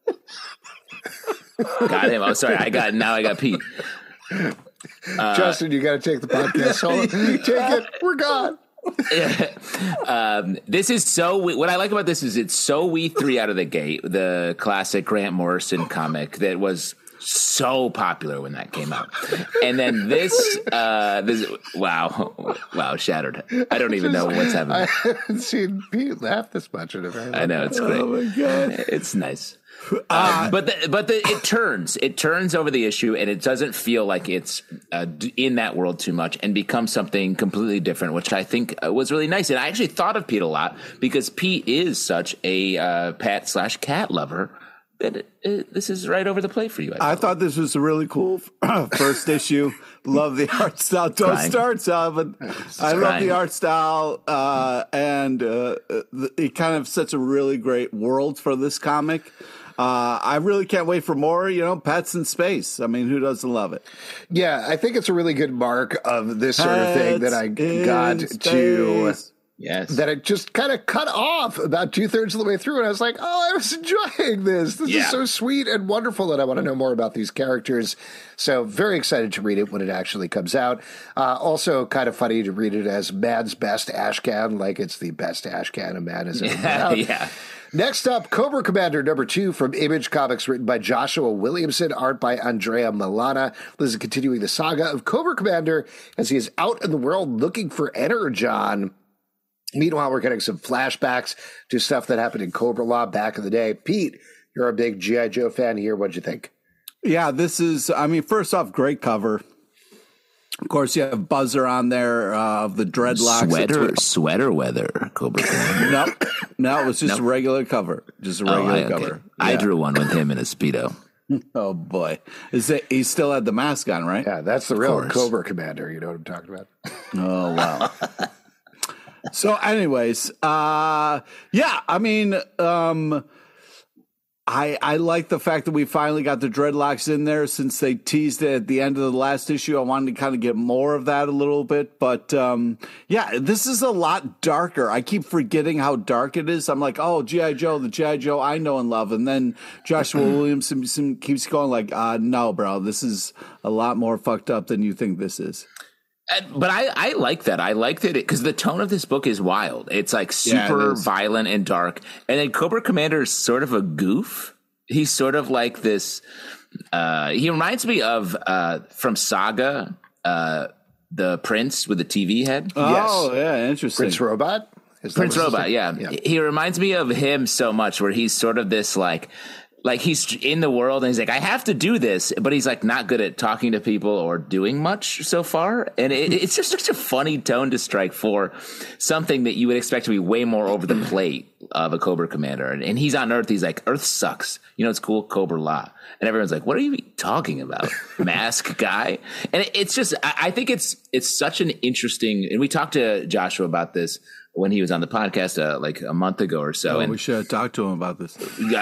Got him. Oh, sorry. I got Pete. Justin, you got to take the podcast solo. Take it. We're gone. This is so. What I like about this is it's so We 3 out of the gate. The classic Grant Morrison comic that was so popular when that came out, and then this wow, shattered. I don't even know what's happening. I haven't seen Pete laugh this much in a very long time. I know, it's great. Oh my god, it's nice. But it turns over the issue, and it doesn't feel like it's in that world too much, and becomes something completely different, which I think was really nice. And I actually thought of Pete a lot, because Pete is such a pet/cat lover that this is right over the plate for you. I thought this was a really cool first issue. Love the art style. Don't start, Sal, but I love the art style, and it kind of sets a really great world for this comic. I really can't wait for more, pets in space. I mean, who doesn't love it? Yeah, I think it's a really good mark of this sort of thing that I got to. Yes. That it just kind of cut off about 2/3 of the way through. And I was like, I was enjoying this. This is so sweet and wonderful. And I want to know more about these characters. So very excited to read it when it actually comes out. Also kind of funny to read it as Man's Best Ashcan, like it's the best Ashcan a man has ever put out. Yeah. Next up, Cobra Commander #2 from Image Comics, written by Joshua Williamson, art by Andrea Milana. This is continuing the saga of Cobra Commander as he is out in the world looking for Energon. Meanwhile, we're getting some flashbacks to stuff that happened in Cobra Law back in the day. Pete, you're a big G.I. Joe fan here. What'd you think? Yeah, this is, first off, great cover. Of course, you have Buzzer on there of the dreadlocks. Sweater weather, Cobra Commander. No, it was just a regular cover. Just a regular cover. Yeah. I drew one with him in a Speedo. Oh, boy. He still had the mask on, right? Yeah, that's the real Cobra Commander. You know what I'm talking about? Oh, wow. So anyways, I like the fact that we finally got the dreadlocks in there, since they teased it at the end of the last issue. I wanted to kind of get more of that a little bit. But, this is a lot darker. I keep forgetting how dark it is. I'm like, oh, G.I. Joe, the G.I. Joe I know and love. And then Joshua Williamson keeps going like, no, bro, this is a lot more fucked up than you think this is. But I like that. I like that because the tone of this book is wild. It's like super violent and dark. And then Cobra Commander is sort of a goof. He's sort of like this. He reminds me of from Saga, the Prince with the TV head. Oh, yeah, interesting. Prince Robot? Prince Robot, yeah. He reminds me of him so much, where he's sort of this like he's in the world and he's like, I have to do this, but he's like not good at talking to people or doing much so far. And it's just such a funny tone to strike for something that you would expect to be way more over the plate of a Cobra Commander. And he's on Earth. He's like, Earth sucks. It's cool. Cobra Law. And everyone's like, what are you talking about? Mask guy. And it's just, I think it's such an interesting, and we talked to Joshua about this when he was on the podcast like a month ago or so. And we should have talked to him about this.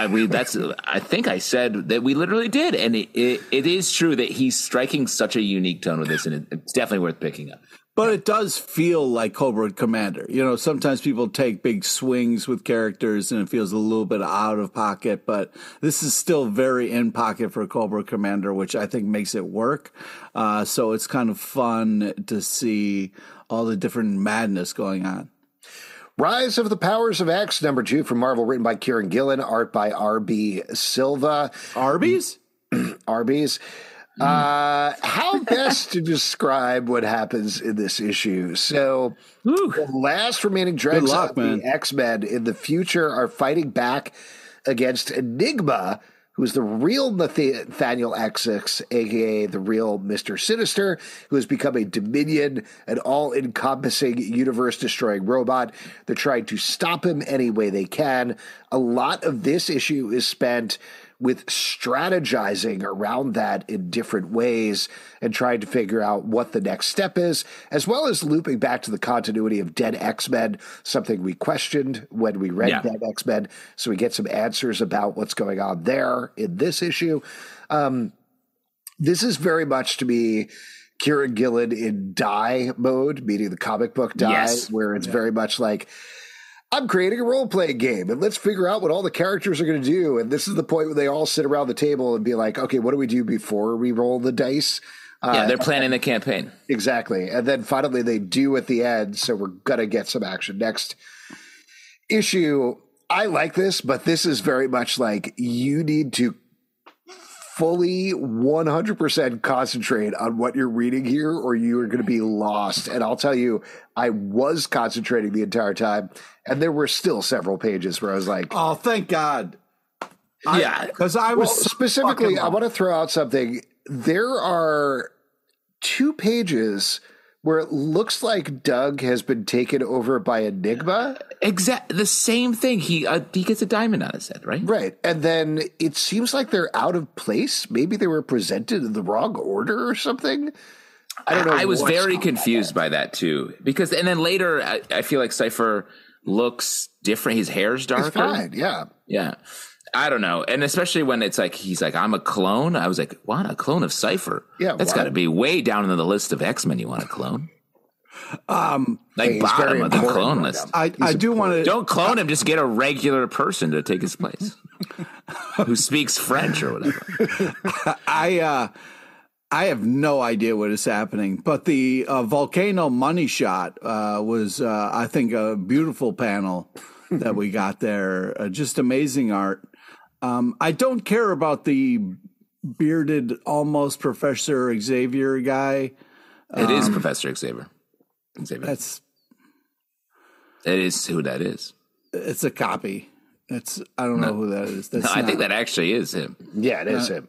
I think I said that we literally did. And it is true that he's striking such a unique tone with this, and it's definitely worth picking up. But it does feel like Cobra Commander. You know, sometimes people take big swings with characters and it feels a little bit out of pocket, but this is still very in pocket for Cobra Commander, which I think makes it work. So it's kind of fun to see all the different madness going on. Rise of the Powers of X, #2 from Marvel, written by Kieran Gillen, art by R.B. Silva. Arby's? Arby's. How best to describe what happens in this issue? So, the last remaining dregs of the X-Men in the future are fighting back against Enigma, who's the real Nathaniel Essex, a.k.a. the real Mr. Sinister, who has become a Dominion, an all-encompassing, universe-destroying robot. They're trying to stop him any way they can. A lot of this issue is spent with strategizing around that in different ways and trying to figure out what the next step is, as well as looping back to the continuity of Dead X-Men, something we questioned when we read Dead X-Men. So we get some answers about what's going on there in this issue. This is very much to me Kieran Gillen in Die mode, meaning the comic book Die, where it's very much like, I'm creating a role-playing game, and let's figure out what all the characters are going to do. And this is the point where they all sit around the table and be like, okay, what do we do before we roll the dice? They're planning the campaign. Exactly. And then finally they do at the end, so we're going to get some action. Next issue, I like this, but this is very much like you need to fully 100% concentrate on what you're reading here or you are going to be lost. And I'll tell you, I was concentrating the entire time, and there were still several pages where I was like, oh, thank God. Because I was specifically, I want to throw out something. There are 2 pages where it looks like Doug has been taken over by Enigma. The same thing. He gets a diamond on his head, right? Right. And then it seems like they're out of place. Maybe they were presented in the wrong order or something. I don't know. I was very confused by that too. And then later I feel like Cypher looks different. His hair's darker. It's fine, yeah. Yeah. I don't know. And especially when it's like, he's like, I'm a clone. I was like, what? A clone of Cypher? Yeah. That's got to be way down in the list of X-Men you want to clone. Bottom of the clone list. I do want to. Don't clone him. Just get a regular person to take his place who speaks French or whatever. I have no idea what is happening, but the volcano money shot was, I think, a beautiful panel that we got there. Just amazing art. I don't care about the bearded, almost Professor Xavier guy. It is Professor Xavier. It is who that is. It's a copy. I don't know who that is. I think that actually is him. Yeah, it is him.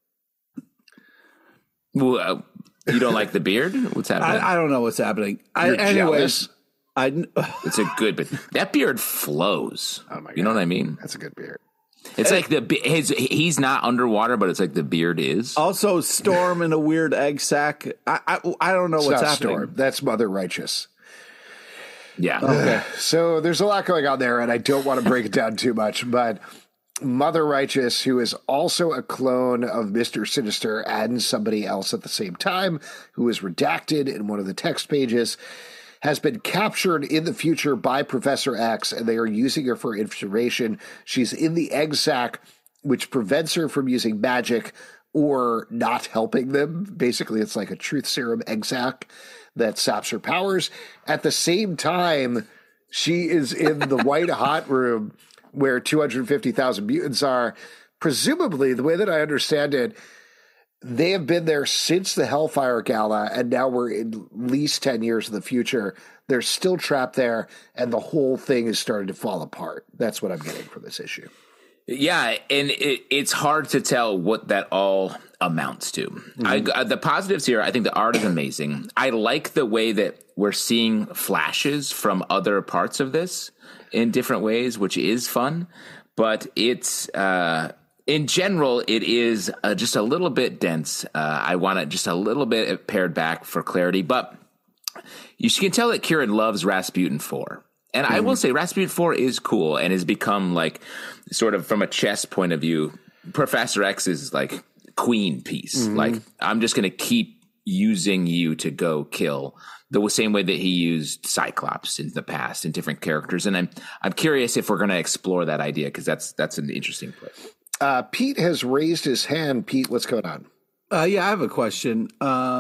Well, you don't like the beard? What's happening? I don't know what's happening. Anyways, it's a good, but that beard flows. Oh my God. You know what I mean? That's a good beard. It's like he's not underwater, but it's like the beard is. Also, Storm in a weird egg sack. I don't know what's happening. Storm. That's Mother Righteous. Yeah. Okay. So there's a lot going on there, and I don't want to break it down too much, but Mother Righteous, who is also a clone of Mr. Sinister and somebody else at the same time, who is redacted in one of the text pages, has been captured in the future by Professor X, and they are using her for information. She's in the egg sac, which prevents her from using magic or not helping them. Basically, it's like a truth serum egg sac that saps her powers. At the same time, she is in the white hot room where 250,000 mutants are. Presumably, the way that I understand it, they have been there since the Hellfire Gala, and now we're at least 10 years in the future. They're still trapped there, and the whole thing is starting to fall apart. That's what I'm getting from this issue. Yeah, and it's hard to tell what that all amounts to. Mm-hmm. The positives here, I think the art is amazing. I like the way that we're seeing flashes from other parts of this in different ways, which is fun. But it's... in general, it is just a little bit dense. I want it just a little bit pared back for clarity, but you can tell that Kieran loves Rasputin 4. And I will say Rasputin 4 is cool and has become like sort of from a chess point of view, Professor X's like queen piece. Like I'm just going to keep using you to go kill the same way that he used Cyclops in the past in different characters. And I'm curious if we're going to explore that idea because that's an interesting place. Pete has raised his hand. Pete, what's going on? Yeah, I have a question.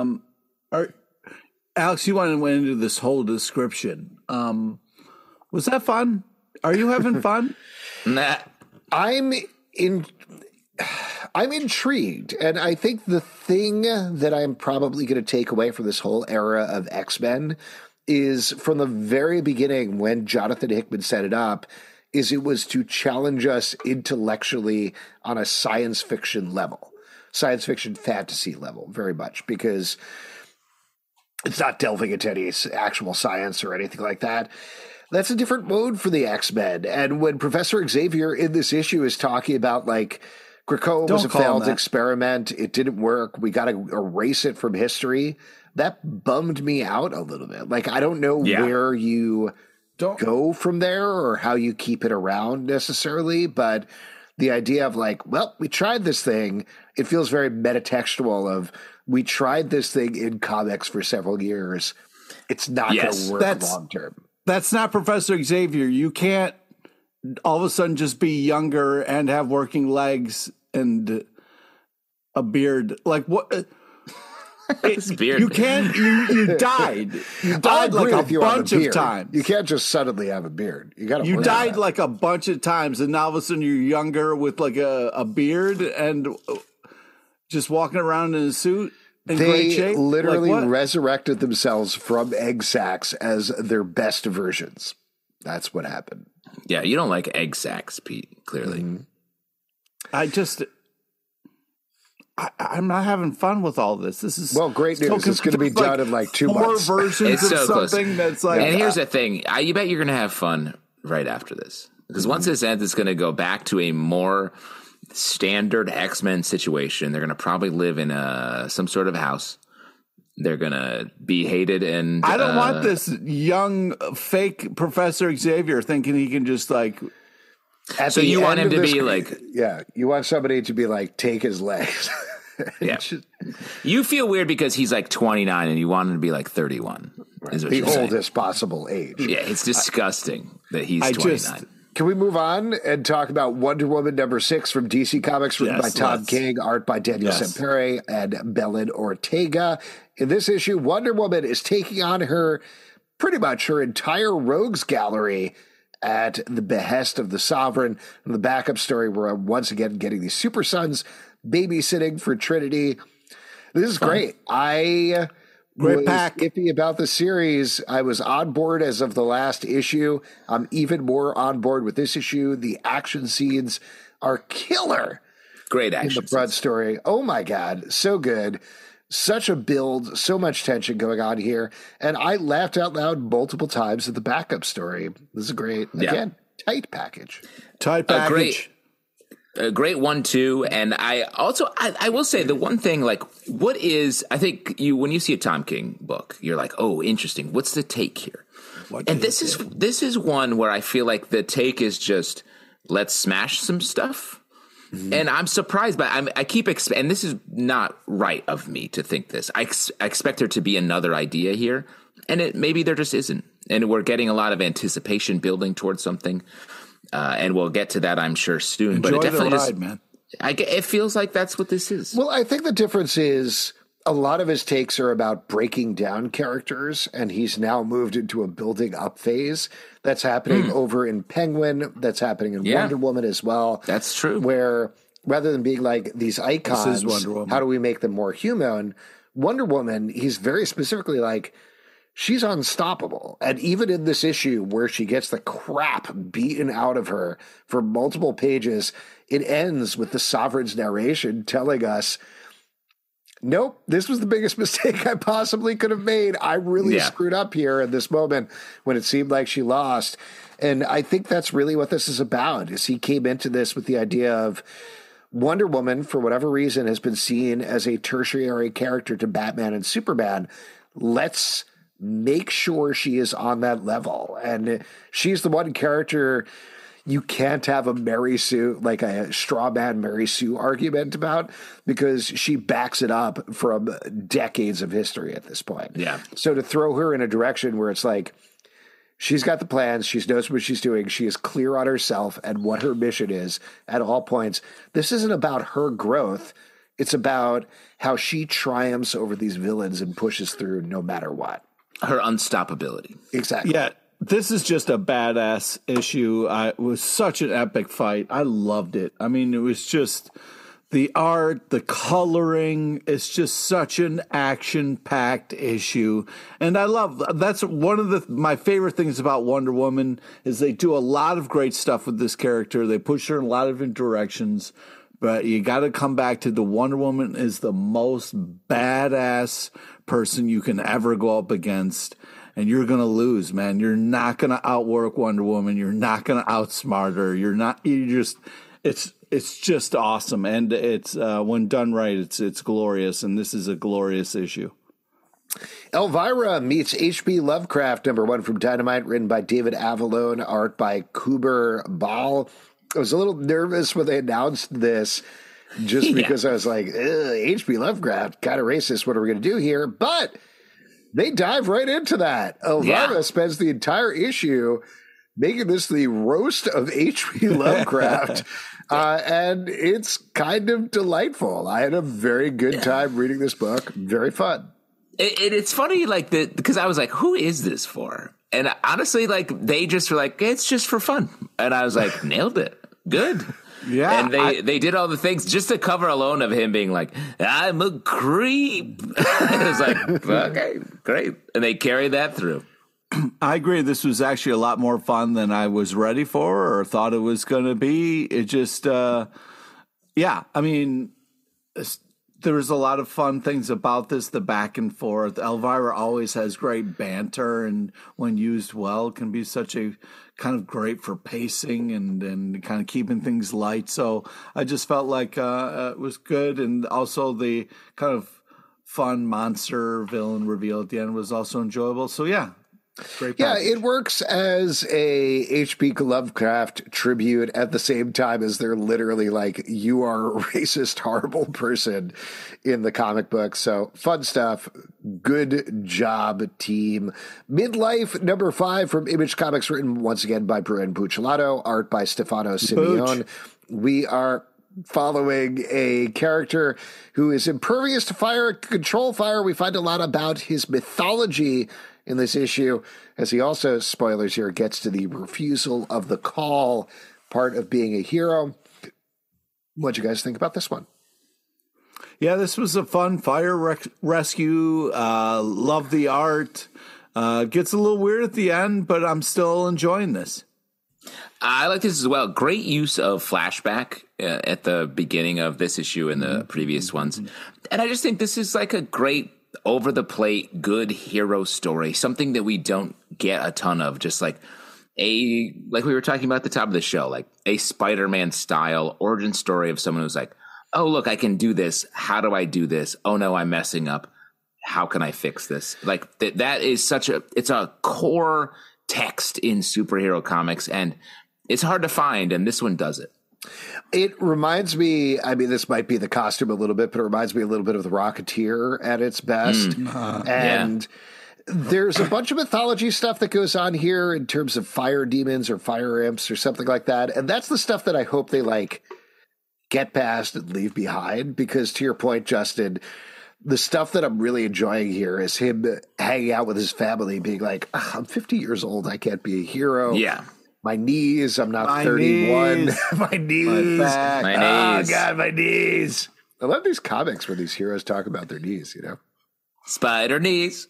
Alex, you went into this whole description. Was that fun? Are you having fun? Nah. I'm intrigued, and I think the thing that I'm probably going to take away from this whole era of X-Men is from the very beginning when Jonathan Hickman set it up, is it was to challenge us intellectually on a science fiction level, science fiction fantasy level, very much, because it's not delving into any actual science or anything like that. That's a different mode for the X-Men. And when Professor Xavier in this issue is talking about like Krakoa was a failed experiment, it didn't work, we got to erase it from history, that bummed me out a little bit. Like, I don't know where you go from there or how you keep it around necessarily, but the idea of like, well, we tried this thing, it feels very metatextual of we tried this thing in comics for several years. It's not going to work long term. That's not Professor Xavier. You can't all of a sudden just be younger and have working legs and a beard. Like what? Beard. You can't. You died. You died like a bunch of times. You can't just suddenly have a beard. You got to. You died like a bunch of times, and now all of a sudden you're younger with like a beard and just walking around in a suit. They literally resurrected themselves from egg sacs as their best versions. That's what happened. Yeah, you don't like egg sacs, Pete, clearly. I'm not having fun with all this. This is great news. It's going to be done in like 2 months. 4 versions of something that's like. And here's the thing: you bet you're going to have fun right after this, because once this ends, it's going to go back to a more standard X-Men situation. They're going to probably live in some sort of house. They're going to be hated, and I don't want this young fake Professor Xavier thinking he can just like. So you want him to be like, you want somebody to be like, take his legs. Yeah, you feel weird because he's like 29 and you want him to be like 31. Right. Is what the oldest possible age. Yeah, it's disgusting that he's 29. Can we move on and talk about Wonder Woman #6 from DC Comics, written by Tom King, art by Daniel Sampere and Belen Ortega? In this issue, Wonder Woman is taking on pretty much her entire rogues gallery at the behest of the Sovereign. In the backup story, we're once again getting these Super Sons babysitting for Trinity. This is great. I was iffy about the series. I was on board as of the last issue. I'm even more on board with this issue. The action scenes are killer. Great action in the front story. Oh my God, so good. Such a build, so much tension going on here. And I laughed out loud multiple times at the backup story. This is great. Again, tight package. Tight package. A great one, too. And I will say the one thing, like, I think when you see a Tom King book, you're like, oh, interesting. What's the take here? And this is one where I feel like the take is just, let's smash some stuff. Mm-hmm. And I'm surprised, but I keep and this is not right of me to think this. I expect there to be another idea here, and maybe there just isn't. And we're getting a lot of anticipation building towards something, and we'll get to that, I'm sure, soon. Enjoy but it definitely the ride, man. It feels like that's what this is. Well, I think the difference is a lot of his takes are about breaking down characters, and he's now moved into a building up phase. That's happening over in Penguin. That's happening in Wonder Woman as well. That's true. Where rather than being like these icons, how do we make them more human? Wonder Woman, he's very specifically like, she's unstoppable. And even in this issue where she gets the crap beaten out of her for multiple pages, it ends with the Sovereign's narration telling us, nope, this was the biggest mistake I possibly could have made. I really screwed up here in this moment when it seemed like she lost. And I think that's really what this is about, is he came into this with the idea of Wonder Woman, for whatever reason, has been seen as a tertiary character to Batman and Superman. Let's make sure she is on that level. And she's the one character you can't have a Mary Sue, like a straw man Mary Sue argument about, because she backs it up from decades of history at this point. Yeah. So to throw her in a direction where it's like, she's got the plans, she knows what she's doing, she is clear on herself and what her mission is at all points. This isn't about her growth. It's about how she triumphs over these villains and pushes through no matter what. Her unstoppability. Exactly. Yeah. This is just a badass issue. It was such an epic fight. I loved it. I mean, it was just the art, the coloring. It's just such an action-packed issue. And that's one of my favorite things about Wonder Woman is they do a lot of great stuff with this character. They push her in a lot of different directions. But you got to come back to the Wonder Woman is the most badass person you can ever go up against. And you're going to lose, man. You're not going to outwork Wonder Woman. You're not going to outsmart her. It's just awesome. And it's, when done right, it's glorious. And this is a glorious issue. Elvira meets H.P. Lovecraft, #1 from Dynamite, written by David Avallone, art by Kuber Ball. I was a little nervous when they announced this just because I was like, H.P. Lovecraft, kind of racist. What are we going to do here? But they dive right into that. Elvira spends the entire issue making this the roast of H.P. Lovecraft, and it's kind of delightful. I had a very good time reading this book. Very fun. It's funny, like, because I was like, who is this for? And honestly, like, they just were like, it's just for fun. And I was like, nailed it. Good. Yeah. And they did all the things just to cover alone of him being like, I'm a creep. It was like, okay, great. And they carried that through. I agree. This was actually a lot more fun than I was ready for or thought it was going to be. It just, I mean, there was a lot of fun things about this, the back and forth. Elvira always has great banter, and when used well, can be such a kind of great for pacing and kind of keeping things light. So I just felt like it was good. And also the kind of fun monster villain reveal at the end was also enjoyable. So yeah. Yeah, it works as a H.P. Lovecraft tribute at the same time as they're literally like, you are a racist, horrible person in the comic book. So fun stuff. Good job, team. Midlife #5 from Image Comics, written once again by Brian Buccellato, art by Stefano Simeone. We are following a character who is impervious to fire, control fire. We find a lot about his mythology in this issue, as he also, spoilers here, gets to the refusal of the call part of being a hero. What'd you guys think about this one? Yeah, this was a fun fire rescue. Love the art. Gets a little weird at the end, but I'm still enjoying this. I like this as well. Great use of flashback at the beginning of this issue and the previous ones. And I just think this is like a great over the plate, good hero story, something that we don't get a ton of, just like we were talking about at the top of the show, like a Spider-Man style origin story of someone who's like, oh, look, I can do this. How do I do this? Oh no, I'm messing up. How can I fix this? Like that is it's a core text in superhero comics, and it's hard to find. And this one does it. It reminds me, I mean, this might be the costume a little bit, but it reminds me a little bit of the Rocketeer at its best. There's a bunch of mythology stuff that goes on here in terms of fire demons or fire imps or something like that. And that's the stuff that I hope they like get past and leave behind, because to your point, Justin, the stuff that I'm really enjoying here is him hanging out with his family, being like, I'm 50 years old. I can't be a hero. Yeah. My knees. I'm not 31. Knees. My knees. My knees. Oh, God, my knees. I love these comics where these heroes talk about their knees, you know? Spider knees.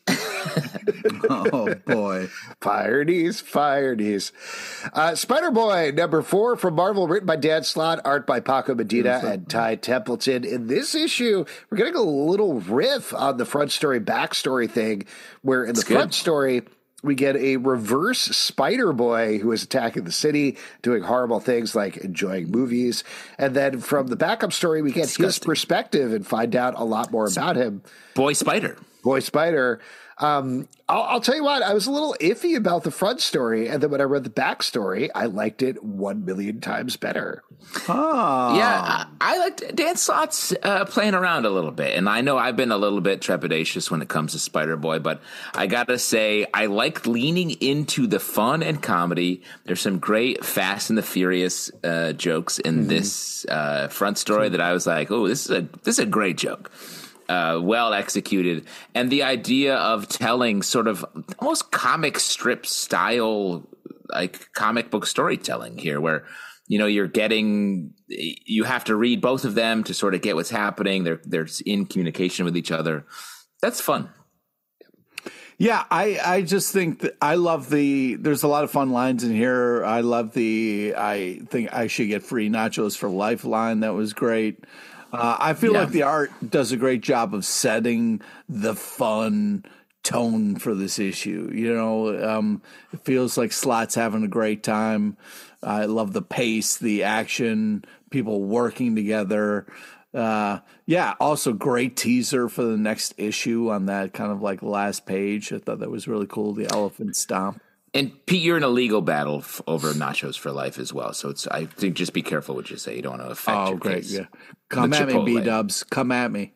Oh, boy. Fire knees, fire knees. Spider-Boy, #4 from Marvel, written by Dan Slott, art by Paco Medina and Ty Templeton. In this issue, we're getting a little riff on the front story, backstory thing, where in the front story, we get a reverse Spider-Boy who is attacking the city, doing horrible things like enjoying movies. And then from the backup story, we get his perspective and find out a lot more about him. Boy Spider. Boy Spider. I'll tell you what, I was a little iffy about the front story, and then when I read the backstory, I liked it 1 million times better. Oh. Yeah, I liked Dan Slott's playing around a little bit, and I know I've been a little bit trepidatious when it comes to Spider-Boy, but I gotta say, I liked leaning into the fun and comedy. There's some great Fast and the Furious jokes in this front story that I was like, oh, this is a great joke. Well executed, and the idea of telling sort of almost comic strip style, like comic book storytelling here, where you have to read both of them to sort of get what's happening. They're in communication with each other. That's fun. Yeah, I just think that I love there's a lot of fun lines in here. I think I should get free nachos for life line. That was great. I feel like the art does a great job of setting the fun tone for this issue. It feels like Slott's having a great time. I love the pace, the action, people working together. Also great teaser for the next issue on that kind of like last page. I thought that was really cool, the elephant stomp. And Pete, you're in a legal battle over nachos for life as well. So I think just be careful what you say. You don't want to affect your case. Yeah. Come at me, B-dubs. Come at me.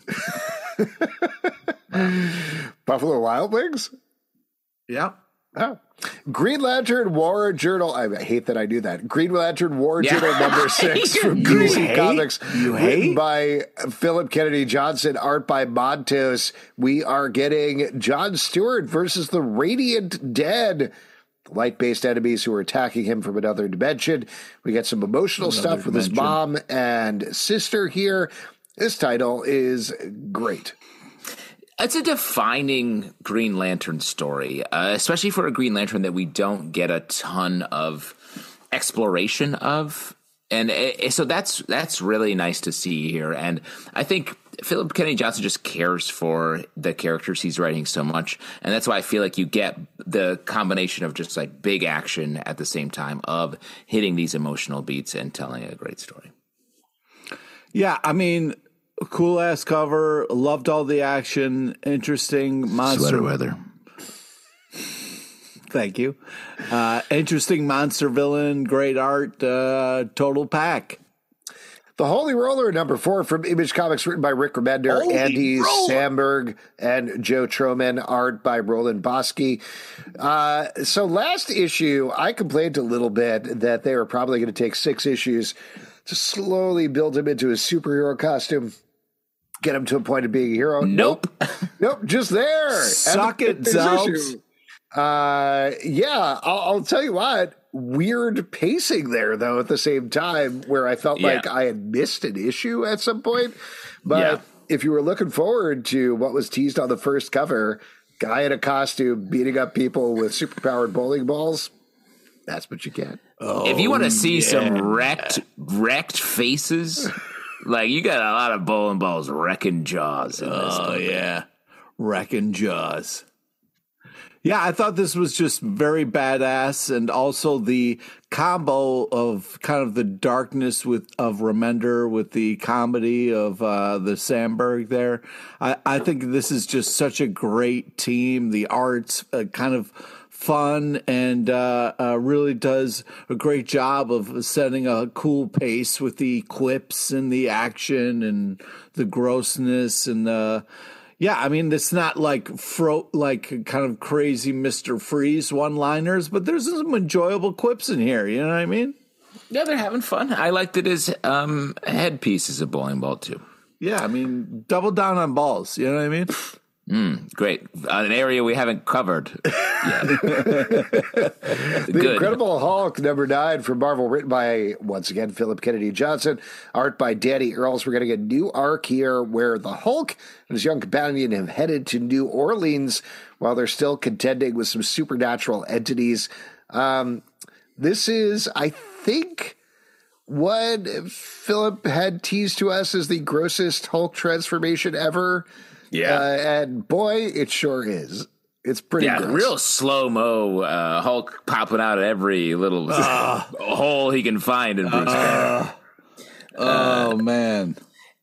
Buffalo Wild Wings? Yeah. Oh. Green Lantern War Journal. I hate that I do that. Green Lantern War Journal number 6 from DC Comics. Written by Philip Kennedy Johnson, art by Montos. We are getting John Stewart versus the Radiant Dead, light-based enemies who are attacking him from another dimension. We get some emotional stuff with his mom and sister here. This title is great. It's a defining Green Lantern story, especially for a Green Lantern that we don't get a ton of exploration of. And so that's really nice to see here. And I think Philip Kennedy Johnson just cares for the characters he's writing so much. And that's why I feel like you get the combination of just like big action at the same time of hitting these emotional beats and telling a great story. Yeah, I mean, cool ass cover. Loved all the action. Interesting monster. Sweater weather. Thank you. Interesting monster villain. Great art. Total pack. The Holy Roller, number 4 from Image Comics, written by Rick Remender, Andy Samberg, and Joe Troman, art by Roland Bosky. So last issue, I complained a little bit that they were probably going to take 6 issues to slowly build him into a superhero costume, get him to a point of being a hero. Nope, just there. Suck it, Zelbs. I'll tell you what. Weird pacing there, though, at the same time, where I felt like I had missed an issue at some point. But if you were looking forward to what was teased on the first cover, guy in a costume beating up people with superpowered bowling balls, that's what you get. If you want to see some wrecked faces, like you got a lot of bowling balls wrecking jaws in this. Oh, yeah. Wrecking jaws. Yeah, I thought this was just very badass, and also the combo of kind of the darkness of Remender with the comedy of the Sandberg there. I think this is just such a great team. The art's kind of fun and really does a great job of setting a cool pace with the quips and the action and the grossness and I mean, it's not like kind of crazy Mr. Freeze one-liners, but there's some enjoyable quips in here. You know what I mean? Yeah, they're having fun. I liked it as headpiece as a bowling ball, too. Yeah, I mean, double down on balls. You know what I mean? Great. An area we haven't covered yet. The Incredible Hulk, number 9 from Marvel, written by, once again, Philip Kennedy Johnson, art by Danny Earls. We're getting a new arc here where the Hulk and his young companion have headed to New Orleans while they're still contending with some supernatural entities. This is, I think, what Philip had teased to us as the grossest Hulk transformation ever. Yeah. And boy, it sure is. It's pretty gross. Real slow-mo Hulk popping out of every little hole he can find in Bruce Banner. Oh, man.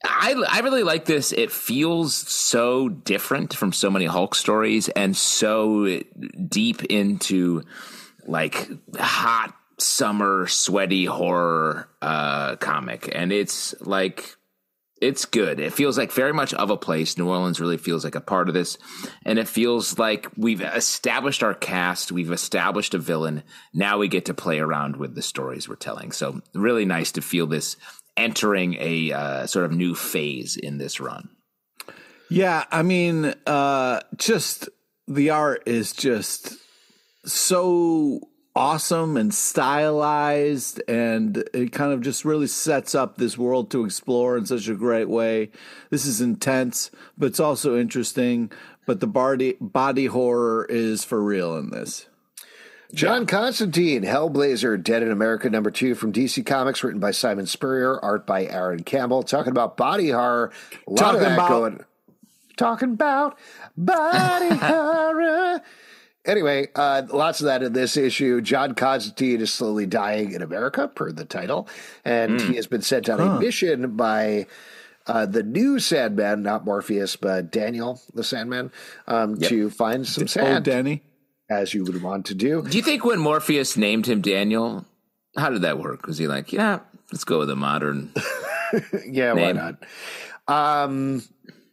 I really like this. It feels so different from so many Hulk stories and so deep into like hot summer sweaty horror comic. And it's like, it's good. It feels like very much of a place. New Orleans really feels like a part of this. And it feels like we've established our cast. We've established a villain. Now we get to play around with the stories we're telling. So really nice to feel this entering a sort of new phase in this run. Yeah, I mean, just the art is just so awesome and stylized, and it kind of just really sets up this world to explore in such a great way. This is intense, but it's also interesting. But the body horror is for real in this. John Constantine, Hellblazer, Dead in America #2 from DC Comics, written by Simon Spurrier, art by Aaron Campbell. Talking about body horror. Talking about body horror. Anyway, lots of that in this issue. John Constantine is slowly dying in America, per the title, and he has been sent on a mission by the new Sandman, not Morpheus, but Daniel the Sandman, to find some sand. Old Danny. As you would want to do. Do you think when Morpheus named him Daniel, how did that work? Was he like, yeah, let's go with a modern yeah, name. Why not?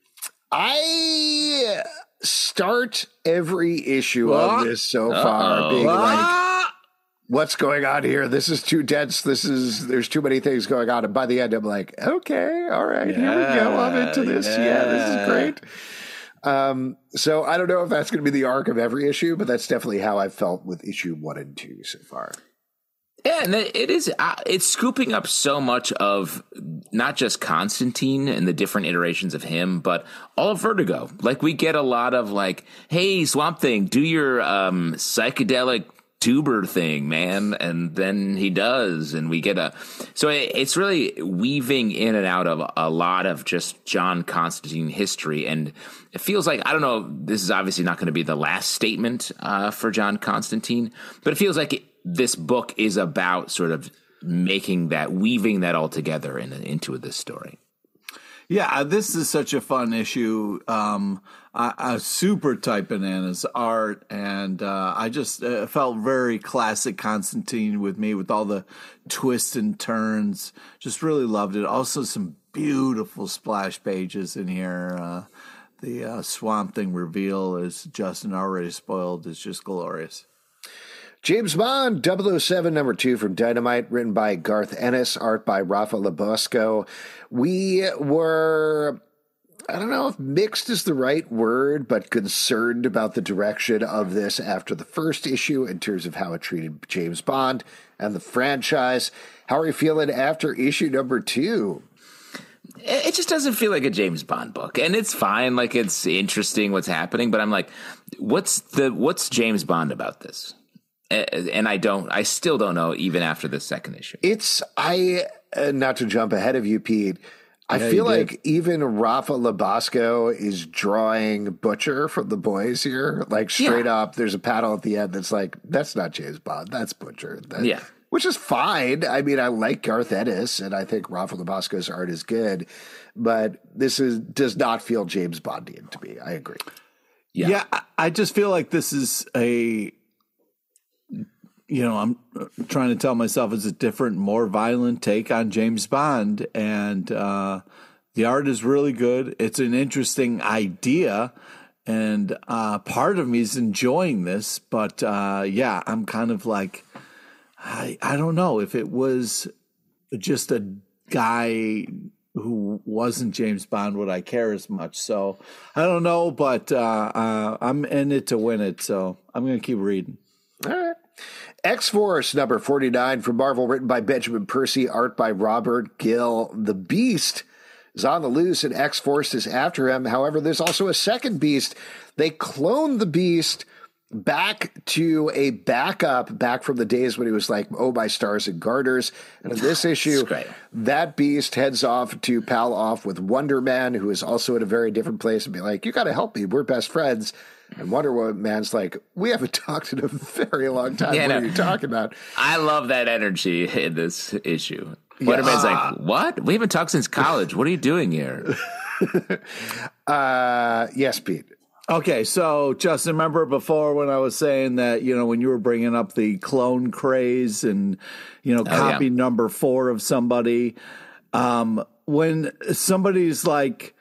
I start every issue of this so far being like, what's going on here? This is too dense. There's too many things going on. And by the end, I'm like, okay, all right, here we go. I'm into this. Yeah, this is great. So I don't know if that's going to be the arc of every issue, but that's definitely how I felt with issue 1 and 2 so far. Yeah, and it is. It's scooping up so much of not just Constantine and the different iterations of him, but all of Vertigo. Like we get a lot of like, hey, Swamp Thing, do your psychedelic tuber thing, man, and then he does, and we get it's really weaving in and out of a lot of just John Constantine history, and it feels like, I don't know, this is obviously not going to be the last statement for John Constantine, but it feels like this book is about sort of weaving that all together into this story. Yeah, this is such a fun issue. I super tight bananas art, and I just felt very classic Constantine with me, with all the twists and turns. Just really loved it. Also, some beautiful splash pages in here. The Swamp Thing reveal, as Justin already spoiled, is just glorious. James Bond, 007 #2 from Dynamite, written by Garth Ennis, art by Rafa Labosco. We were, I don't know if mixed is the right word, but concerned about the direction of this after the first issue in terms of how it treated James Bond and the franchise. How are you feeling after issue #2? It just doesn't feel like a James Bond book, and it's fine. Like, it's interesting what's happening, but I'm like, what's James Bond about this? And I still don't know, even after the second issue. Not to jump ahead of you, Pete, I feel like even Rafa Labosco is drawing Butcher from The Boys here. Like, straight up, there's a panel at the end that's like, that's not James Bond, that's Butcher. Which is fine. I mean, I like Garth Ennis, and I think Rafa Labosco's art is good, but does not feel James Bondian to me. I agree. Yeah, I just feel like this is I'm trying to tell myself it's a different, more violent take on James Bond, and the art is really good. It's an interesting idea, and part of me is enjoying this, but I'm kind of like, I don't know if it was just a guy who wasn't James Bond, would I care as much? So I don't know, but I'm in it to win it, so I'm going to keep reading. All right. X-Force #49 from Marvel, written by Benjamin Percy, art by Robert Gill. The Beast is on the loose, and X-Force is after him. However, there's also a second Beast. They cloned the Beast back to a backup back from the days when he was like, oh, my stars and garters. And in this issue, that Beast heads off to pal off with Wonder Man, who is also in a very different place, and be like, you got to help me. We're best friends. And Wonder Man's like, we haven't talked in a very long time. What are you talking about? I love that energy in this issue. Spider-Man's like, what? We haven't talked since college. What are you doing here? Yes, Pete. Okay, so Justin, remember before when I was saying that, when you were bringing up the clone craze and, copy number 4 of somebody, when somebody's like,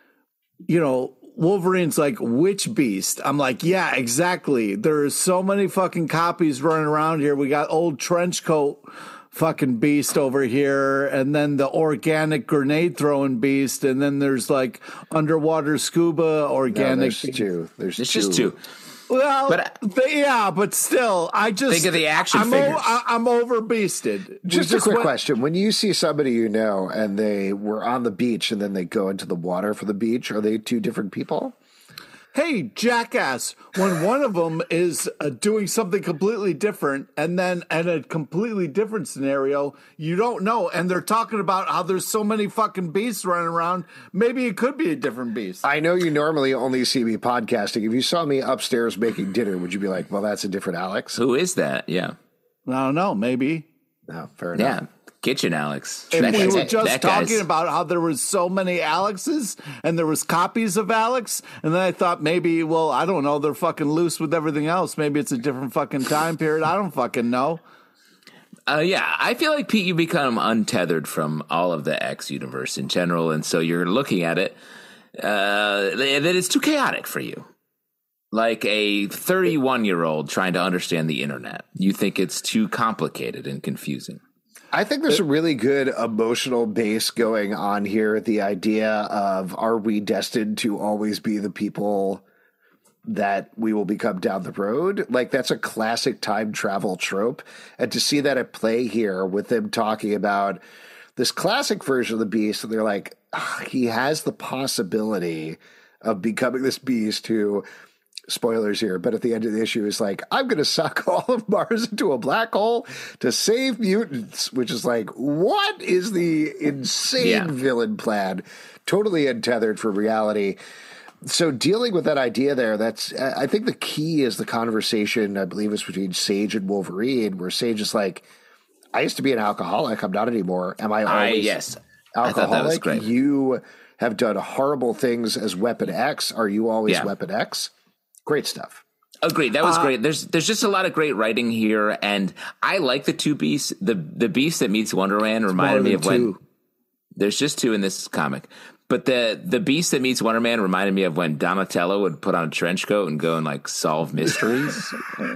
Wolverine's like, which beast? I'm like, yeah, exactly. There's so many fucking copies running around here. We got old trenchcoat fucking beast over here, and then the organic grenade throwing beast, and then there's like underwater scuba organic. No, there's just two. Well, but still, I just think of the action figures. I'm over beasted. Just a quick question: when you see somebody and they were on the beach and then they go into the water for the beach, are they two different people? Hey, jackass, when one of them is doing something completely different and then in a completely different scenario, you don't know. And they're talking about how there's so many fucking beasts running around. Maybe it could be a different beast. I know you normally only see me podcasting. If you saw me upstairs making dinner, would you be like, well, that's a different Alex? Who is that? Yeah. I don't know. Maybe. No, fair enough. Yeah. Kitchen Alex. And we were just talking about how there was so many Alexes and there was copies of Alex. And then I thought maybe, well, I don't know. They're fucking loose with everything else. Maybe it's a different fucking time period. I don't fucking know. Yeah, I feel like, Pete, you become untethered from all of the X universe in general. And so you're looking at it that it's too chaotic for you. Like a 31-year-old trying to understand the internet. You think it's too complicated and confusing. I think there's a really good emotional base going on here. The idea of, are we destined to always be the people that we will become down the road? Like, that's a classic time travel trope. And to see that at play here with them talking about this classic version of the beast, and they're like, he has the possibility of becoming this beast who... Spoilers here, but at the end of the issue is like, I'm going to suck all of Mars into a black hole to save mutants, which is like, what is the insane villain plan? Totally untethered from reality. So dealing with that idea there, that's I think the key is the conversation, I believe it's between Sage and Wolverine, where Sage is like, I used to be an alcoholic. I'm not anymore. Am I always alcoholic? I thought that was great. You have done horrible things as Weapon X. Are you always Weapon X? Great stuff. Agreed. That was great. There's just a lot of great writing here, and I like the two beasts. The beast that meets Wonder Man reminded me of when there's just two in this comic, but the beast that meets Wonder Man reminded me of when Donatello would put on a trench coat and go and like solve mysteries.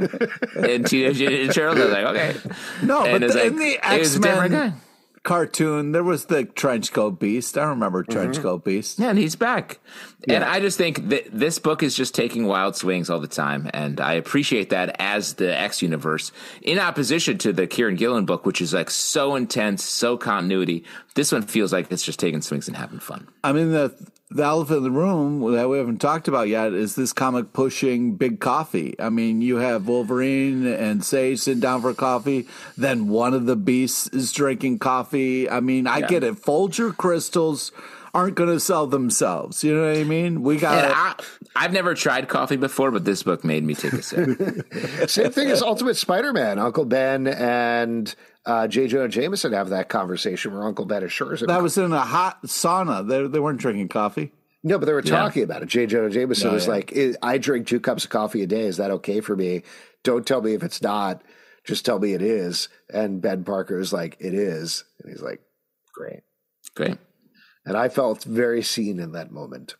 And Cheryl was like, okay, no, and but in the X-Men cartoon, there was the Trenchcoat Beast. I remember Trenchcoat Beast. Yeah, and he's back. Yeah. And I just think that this book is just taking wild swings all the time, and I appreciate that as the X universe, in opposition to the Kieran Gillen book, which is like so intense, so continuity. This one feels like it's just taking swings and having fun. I mean, the elephant in the room that we haven't talked about yet is this comic pushing big coffee. I mean, you have Wolverine and Sage sitting down for coffee. Then one of the beasts is drinking coffee. I mean, I get it. Folger crystals aren't going to sell themselves. You know what I mean? I've never tried coffee before, but this book made me take a sip. Same thing as Ultimate Spider-Man. Uncle Ben and J. Jonah Jameson have that conversation where Uncle Ben assures him. That was in a hot sauna. They weren't drinking coffee. No, but they were talking about it. J. Jonah Jameson was like, I drink 2 cups of coffee a day. Is that okay for me? Don't tell me if it's not. Just tell me it is. And Ben Parker is like, it is. And he's like, great. Great. And I felt very seen in that moment.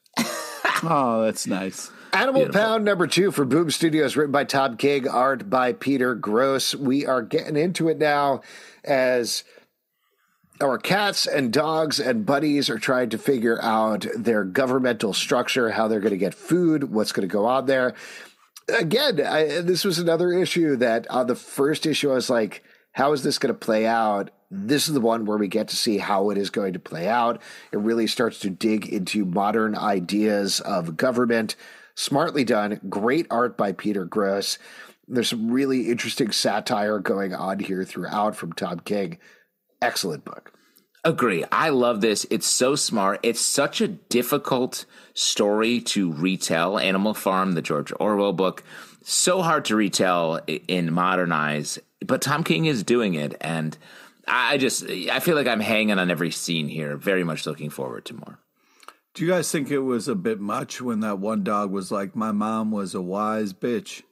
Oh, that's nice. Animal Pound number 2 for Boom Studios, written by Tom King, art by Peter Gross. We are getting into it now as our cats and dogs and buddies are trying to figure out their governmental structure, how they're going to get food, what's going to go on there. Again, this was another issue that on the first issue, I was like, how is this going to play out? This is the one where we get to see how it is going to play out. It really starts to dig into modern ideas of government. Smartly done. Great art by Peter Gross. There's some really interesting satire going on here throughout from Tom King. Excellent book. Agree. I love this. It's so smart. It's such a difficult story to retell. Animal Farm, the George Orwell book, so hard to retell in modern eyes. But Tom King is doing it, and I feel like I'm hanging on every scene here. Very much looking forward to more. Do you guys think it was a bit much when that one dog was like, "My mom was a wise bitch"?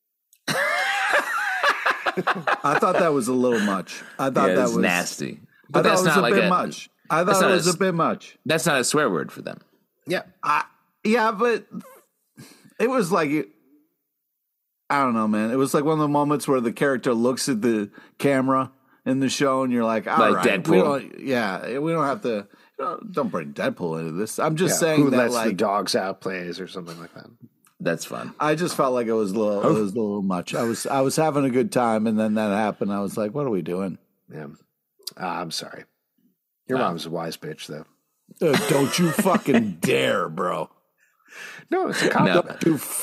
I thought that was a little much. I thought that was nasty. But I thought it was a bit much. I thought it was a bit much. That's not a swear word for them. Yeah. But it was like, I don't know, man. It was like one of the moments where the character looks at the camera in the show and you're like, all right. Deadpool. We don't have to, don't bring Deadpool into this. I'm just saying who that lets like the dogs out plays or something like that. That's fun. I just felt like it was a little much. I was having a good time, and then that happened. I was like, "What are we doing?" Yeah, I'm sorry. Your mom's a wise bitch, though. Don't you fucking dare, bro! No, it's a compliment.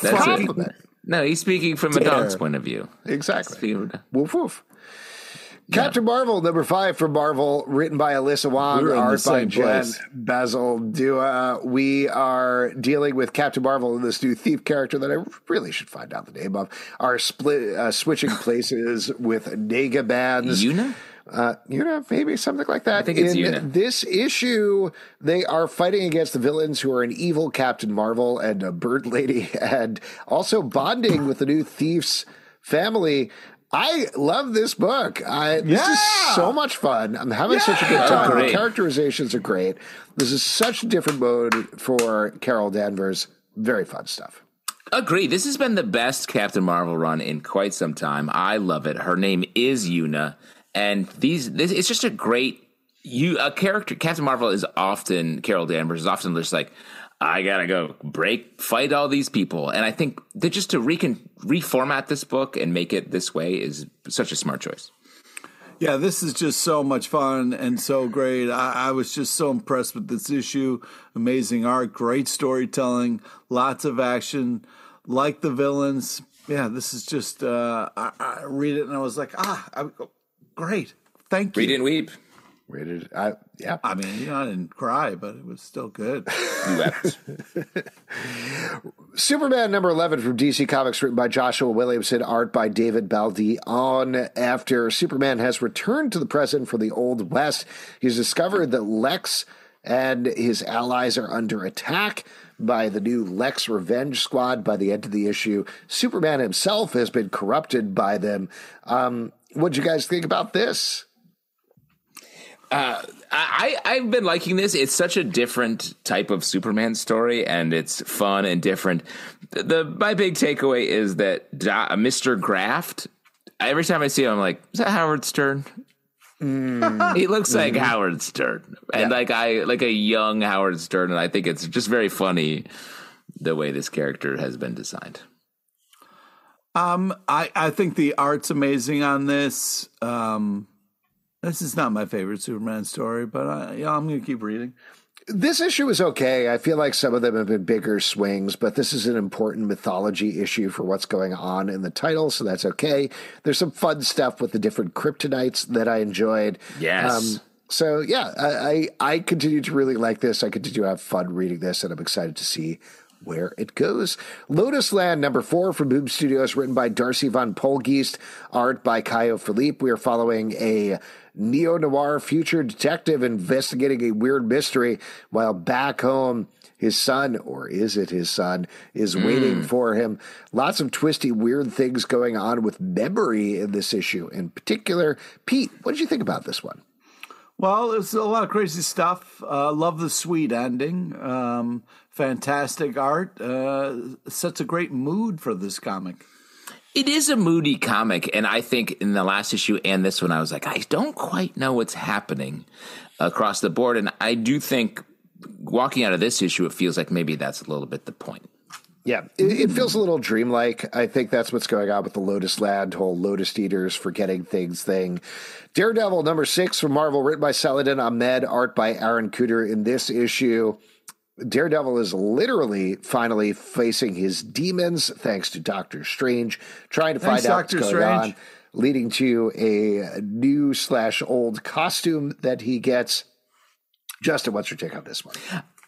No, he's speaking from a dog's point of view. Exactly. Woof woof. Captain Marvel, number 5 from Marvel, written by Alyssa Wong, art by Jen Bazaldua. We are dealing with Captain Marvel and this new thief character that I really should find out the name of. Are switching places with Nega bands. Una, maybe something like that. I think it's Una. In this issue, they are fighting against the villains who are an evil Captain Marvel and a bird lady, and also bonding with the new thief's family. I love this book. This is so much fun. I'm having such a good time. The characterizations are great. This is such a different mode for Carol Danvers. Very fun stuff. Agree. This has been the best Captain Marvel run in quite some time. I love it. Her name is Una, and it's just a great character. Captain Marvel is often Carol Danvers is often just like, I gotta go fight all these people. And I think that just to reformat this book and make it this way is such a smart choice. Yeah, this is just so much fun and so great. I was just so impressed with this issue. Amazing art, great storytelling, lots of action, like the villains. Yeah, this is just, I read it and I was like, great. Thank you. Read and weep. Yeah. I mean, I didn't cry, but it was still good. You wept. Superman number 11 from DC Comics, written by Joshua Williamson, art by David Baldeón. After Superman has returned to the present from the Old West, he's discovered that Lex and his allies are under attack by the new Lex Revenge Squad. By the end of the issue, Superman himself has been corrupted by them. What'd you guys think about this? I've been liking this. It's such a different type of Superman story, and it's fun and different. My big takeaway is that Mr. Graft, every time I see him, I'm like, is that Howard Stern? He looks like Howard Stern, and like a young Howard Stern, and I think it's just very funny the way this character has been designed. I think the art's amazing on this. This is not my favorite Superman story, but I'm going to keep reading. This issue is okay. I feel like some of them have been bigger swings, but this is an important mythology issue for what's going on in the title, so that's okay. There's some fun stuff with the different kryptonites that I enjoyed. Yes. So, yeah, I continue to really like this. I continue to have fun reading this, and I'm excited to see where it goes. Lotus Land, number 4 from Boom Studios, written by Darcy Von Polgeest, art by Caio Philippe. We are following a neo-noir future detective investigating a weird mystery, while back home, his son, or is it his son, is waiting for him. Lots of twisty, weird things going on with memory in this issue. In particular, Pete, what did you think about this one? Well, it's a lot of crazy stuff. Love the sweet ending. Fantastic art. Sets a great mood for this comic. It is a moody comic, and I think in the last issue and this one, I was like, I don't quite know what's happening across the board. And I do think walking out of this issue, it feels like maybe that's a little bit the point. Yeah, it feels a little dreamlike. I think that's what's going on with the Lotus Land, whole Lotus Eaters forgetting things thing. Daredevil, number 6 from Marvel, written by Saladin Ahmed, art by Aaron Kuder. In this issue, Daredevil is literally finally facing his demons, thanks to Doctor Strange, trying to find out what's going on, leading to a new/old costume that he gets. Justin, what's your take on this one?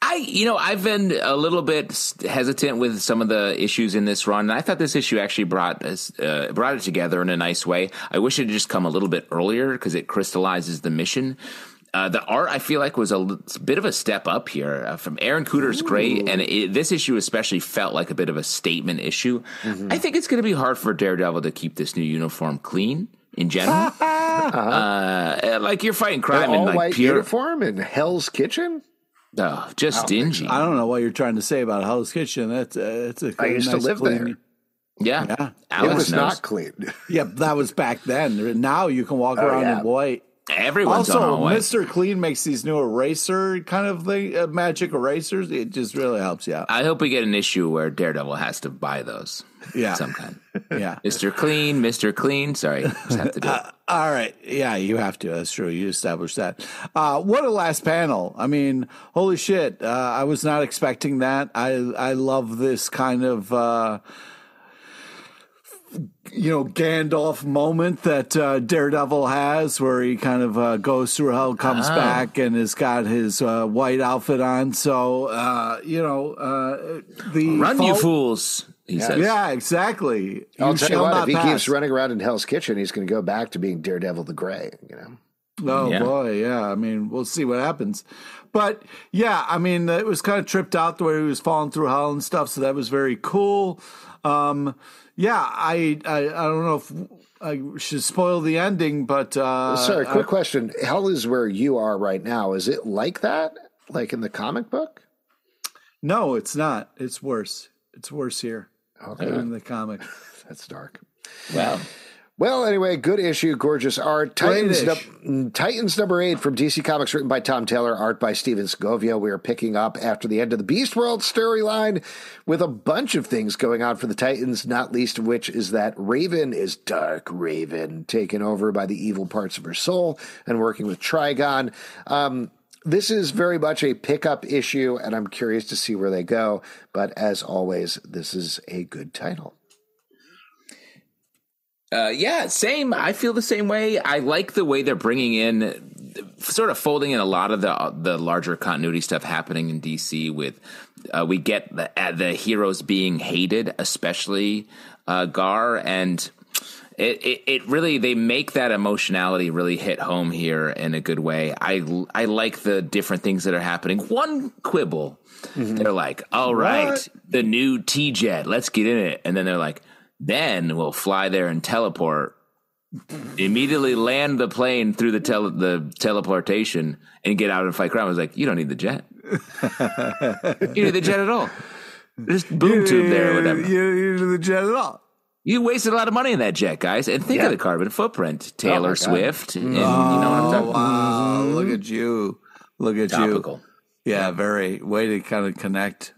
I've been a little bit hesitant with some of the issues in this run. I thought this issue actually brought it together in a nice way. I wish it had just come a little bit earlier because it crystallizes the mission. The art, I feel like, was a bit of a step up here. From Aaron Kuder's great, and this issue especially felt like a bit of a statement issue. Mm-hmm. I think it's going to be hard for Daredevil to keep this new uniform clean in general. Like you're fighting crime in like all-white pure uniform in Hell's Kitchen. Oh, just dingy. I don't know what you're trying to say about Hell's Kitchen. It's a I used to live there. Yeah. It was not clean. Yeah, that was back then. Now you can walk around in white. Everyone's also, on white. Mr. Clean makes these new eraser kind of thing, magic erasers. It just really helps you out. I hope we get an issue where Daredevil has to buy those. Yeah. Some kind. Yeah. Mr. Clean. Sorry. Just have to do it. All right. Yeah, you have to. That's true. You established that. What a last panel. I mean, holy shit. I was not expecting that. I love this kind of Gandalf moment that Daredevil has where he kind of goes through hell, comes back, and has got his white outfit on. So, Run, you fools, he says. Yeah, exactly. I'll tell you what, if he keeps running around in Hell's Kitchen, he's going to go back to being Daredevil the Gray, Oh, yeah. Boy, yeah. I mean, we'll see what happens. But, yeah, I mean, it was kind of tripped out the way he was falling through hell and stuff, so that was very cool. Yeah, I don't know if I should spoil the ending, but... Sorry, quick question. Hell is where you are right now. Is it like that? Like in the comic book? No, it's not. It's worse. It's worse here than in the comic. That's dark. Wow. Well, anyway, good issue, gorgeous art. Titans number 8 from DC Comics, written by Tom Taylor, art by Steven Segovia. We are picking up after the end of the Beast World storyline with a bunch of things going on for the Titans, not least of which is that Raven is Dark Raven, taken over by the evil parts of her soul and working with Trigon. This is very much a pickup issue, and I'm curious to see where they go. But as always, this is a good title. Yeah, same. I feel the same way. I like the way they're bringing in, sort of folding in a lot of the larger continuity stuff happening in DC. With we get the heroes being hated, especially Gar, and it really, they make that emotionality really hit home here in a good way. I like the different things that are happening. One quibble, they're like, "All right, the new T-Jet, let's get in it," and then they're like, "Then we'll fly there and teleport, immediately land the plane through the teleportation and get out and fight crime." I was like, you don't need the jet. You don't need the jet at all. Just boom tube there or whatever. You don't need the jet at all. You wasted a lot of money in that jet, guys. And think of the carbon footprint. Taylor Swift. And, you know what I'm talking about? Wow, look at you. Look at Topical. you. Yeah, very way to kind of connect.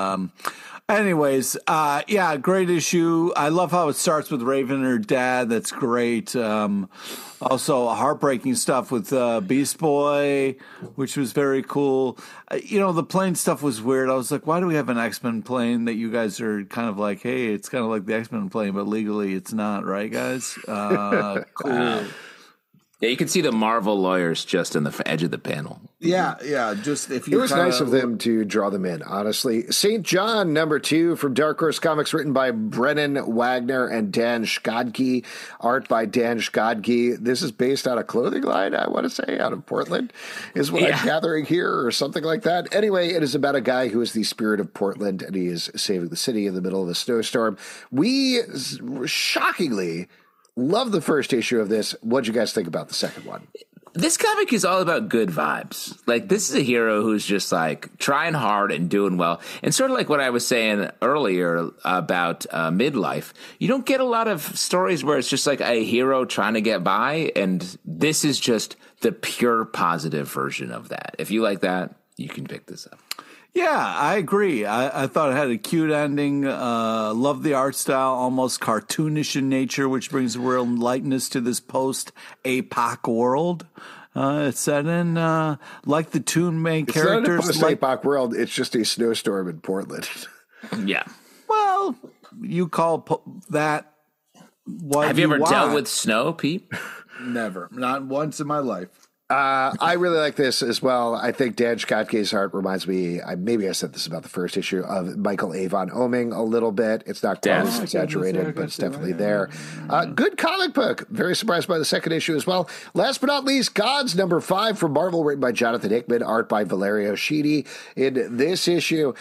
Anyways, yeah, great issue. I love how it starts with Raven and her dad. That's great. Also, heartbreaking stuff with Beast Boy, which was very cool. The plane stuff was weird. I was like, why do we have an X-Men plane that you guys are kind of like, hey, it's kind of like the X-Men plane, but legally it's not, right, guys? Cool. Yeah, you can see the Marvel lawyers just on the edge of the panel. Yeah. Just if you. It was nice of them to draw them in, honestly. St. John number 2 from Dark Horse Comics, written by Brennan Wagner and Dan Schkodke, art by Dan Schkodke. This is based on a clothing line, I want to say, out of Portland, is what I'm gathering here, or something like that. Anyway, it is about a guy who is the spirit of Portland, and he is saving the city in the middle of a snowstorm. We shockingly love the first issue of this. What'd you guys think about the second one? This comic is all about good vibes. Like, this is a hero who's just like trying hard and doing well. And sort of like what I was saying earlier about midlife, you don't get a lot of stories where it's just like a hero trying to get by. And this is just the pure positive version of that. If you like that, you can pick this up. Yeah, I agree. I thought it had a cute ending. Love the art style, almost cartoonish in nature, which brings a real lightness to this post-APOC world. It's set in, like the Toon main characters. It's not a post-APOC world. It's just a snowstorm in Portland. Yeah. Well, you call that what Have you ever dealt with snow, Pete? Never. Not once in my life. I really like this as well. I think Dan Schotke's art reminds me, maybe I said this about the first issue, of Michael Avon Oming a little bit. It's not quite as exaggerated, but it's definitely there. Good comic book. Very surprised by the second issue as well. Last but not least, Gods #5 from Marvel, written by Jonathan Hickman, art by Valerio Schiti. In this issue,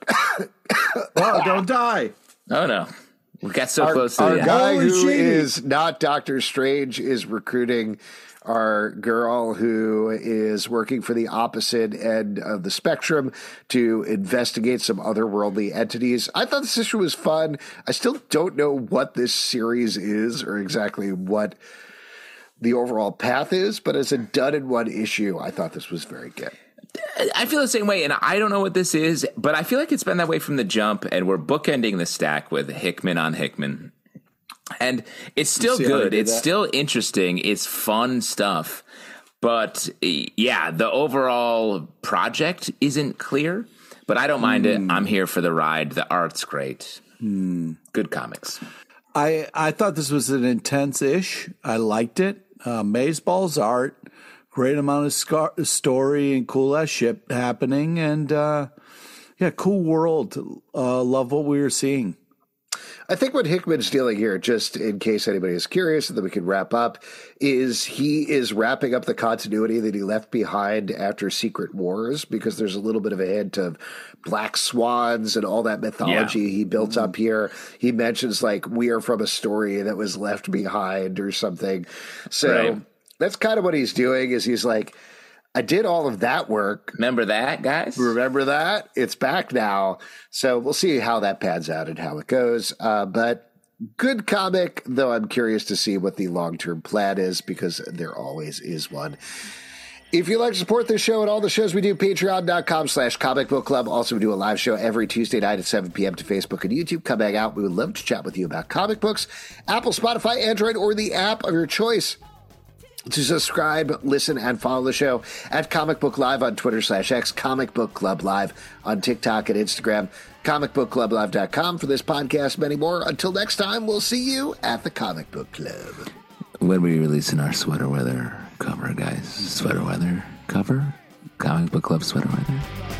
don't die. Oh, no. We got so close to our the guy who is not Doctor Strange is recruiting our girl who is working for the opposite end of the spectrum to investigate some otherworldly entities. I thought this issue was fun. I still don't know what this series is or exactly what the overall path is, but as a done-in-one issue, I thought this was very good. I feel the same way, and I don't know what this is, but I feel like it's been that way from the jump, and we're bookending the stack with Hickman on Hickman. And it's still good. It's still interesting. It's fun stuff. But, yeah, the overall project isn't clear, but I don't mind it. I'm here for the ride. The art's great. Good comics. I thought this was an intense-ish. I liked it. Mazeball's art. Great amount of story and cool-ass shit happening. And, cool world. Love what we were seeing. I think what Hickman's dealing here, just in case anybody is curious, and then we can wrap up, is he is wrapping up the continuity that he left behind after Secret Wars, because there's a little bit of a hint of black swans and all that mythology he built up here. He mentions, like, we are from a story that was left behind or something. So that's kind of what he's doing, is he's like, I did all of that work. Remember that, guys? Remember that? It's back now. So we'll see how that pans out and how it goes. But good comic, though I'm curious to see what the long-term plan is, because there always is one. If you'd like to support this show and all the shows we do, patreon.com/Comic Book Club. Also, we do a live show every Tuesday night at 7 p.m. to Facebook and YouTube. Come hang out. We would love to chat with you about comic books. Apple, Spotify, Android, or the app of your choice. To subscribe, listen, and follow the show at Comic Book Live on Twitter /X, Comic Book Club Live on TikTok and Instagram, comicbookclublive.com for this podcast, many more. Until next time, we'll see you at the Comic Book Club. When we releasing our sweater weather cover, guys. Sweater weather cover? Comic Book Club sweater weather?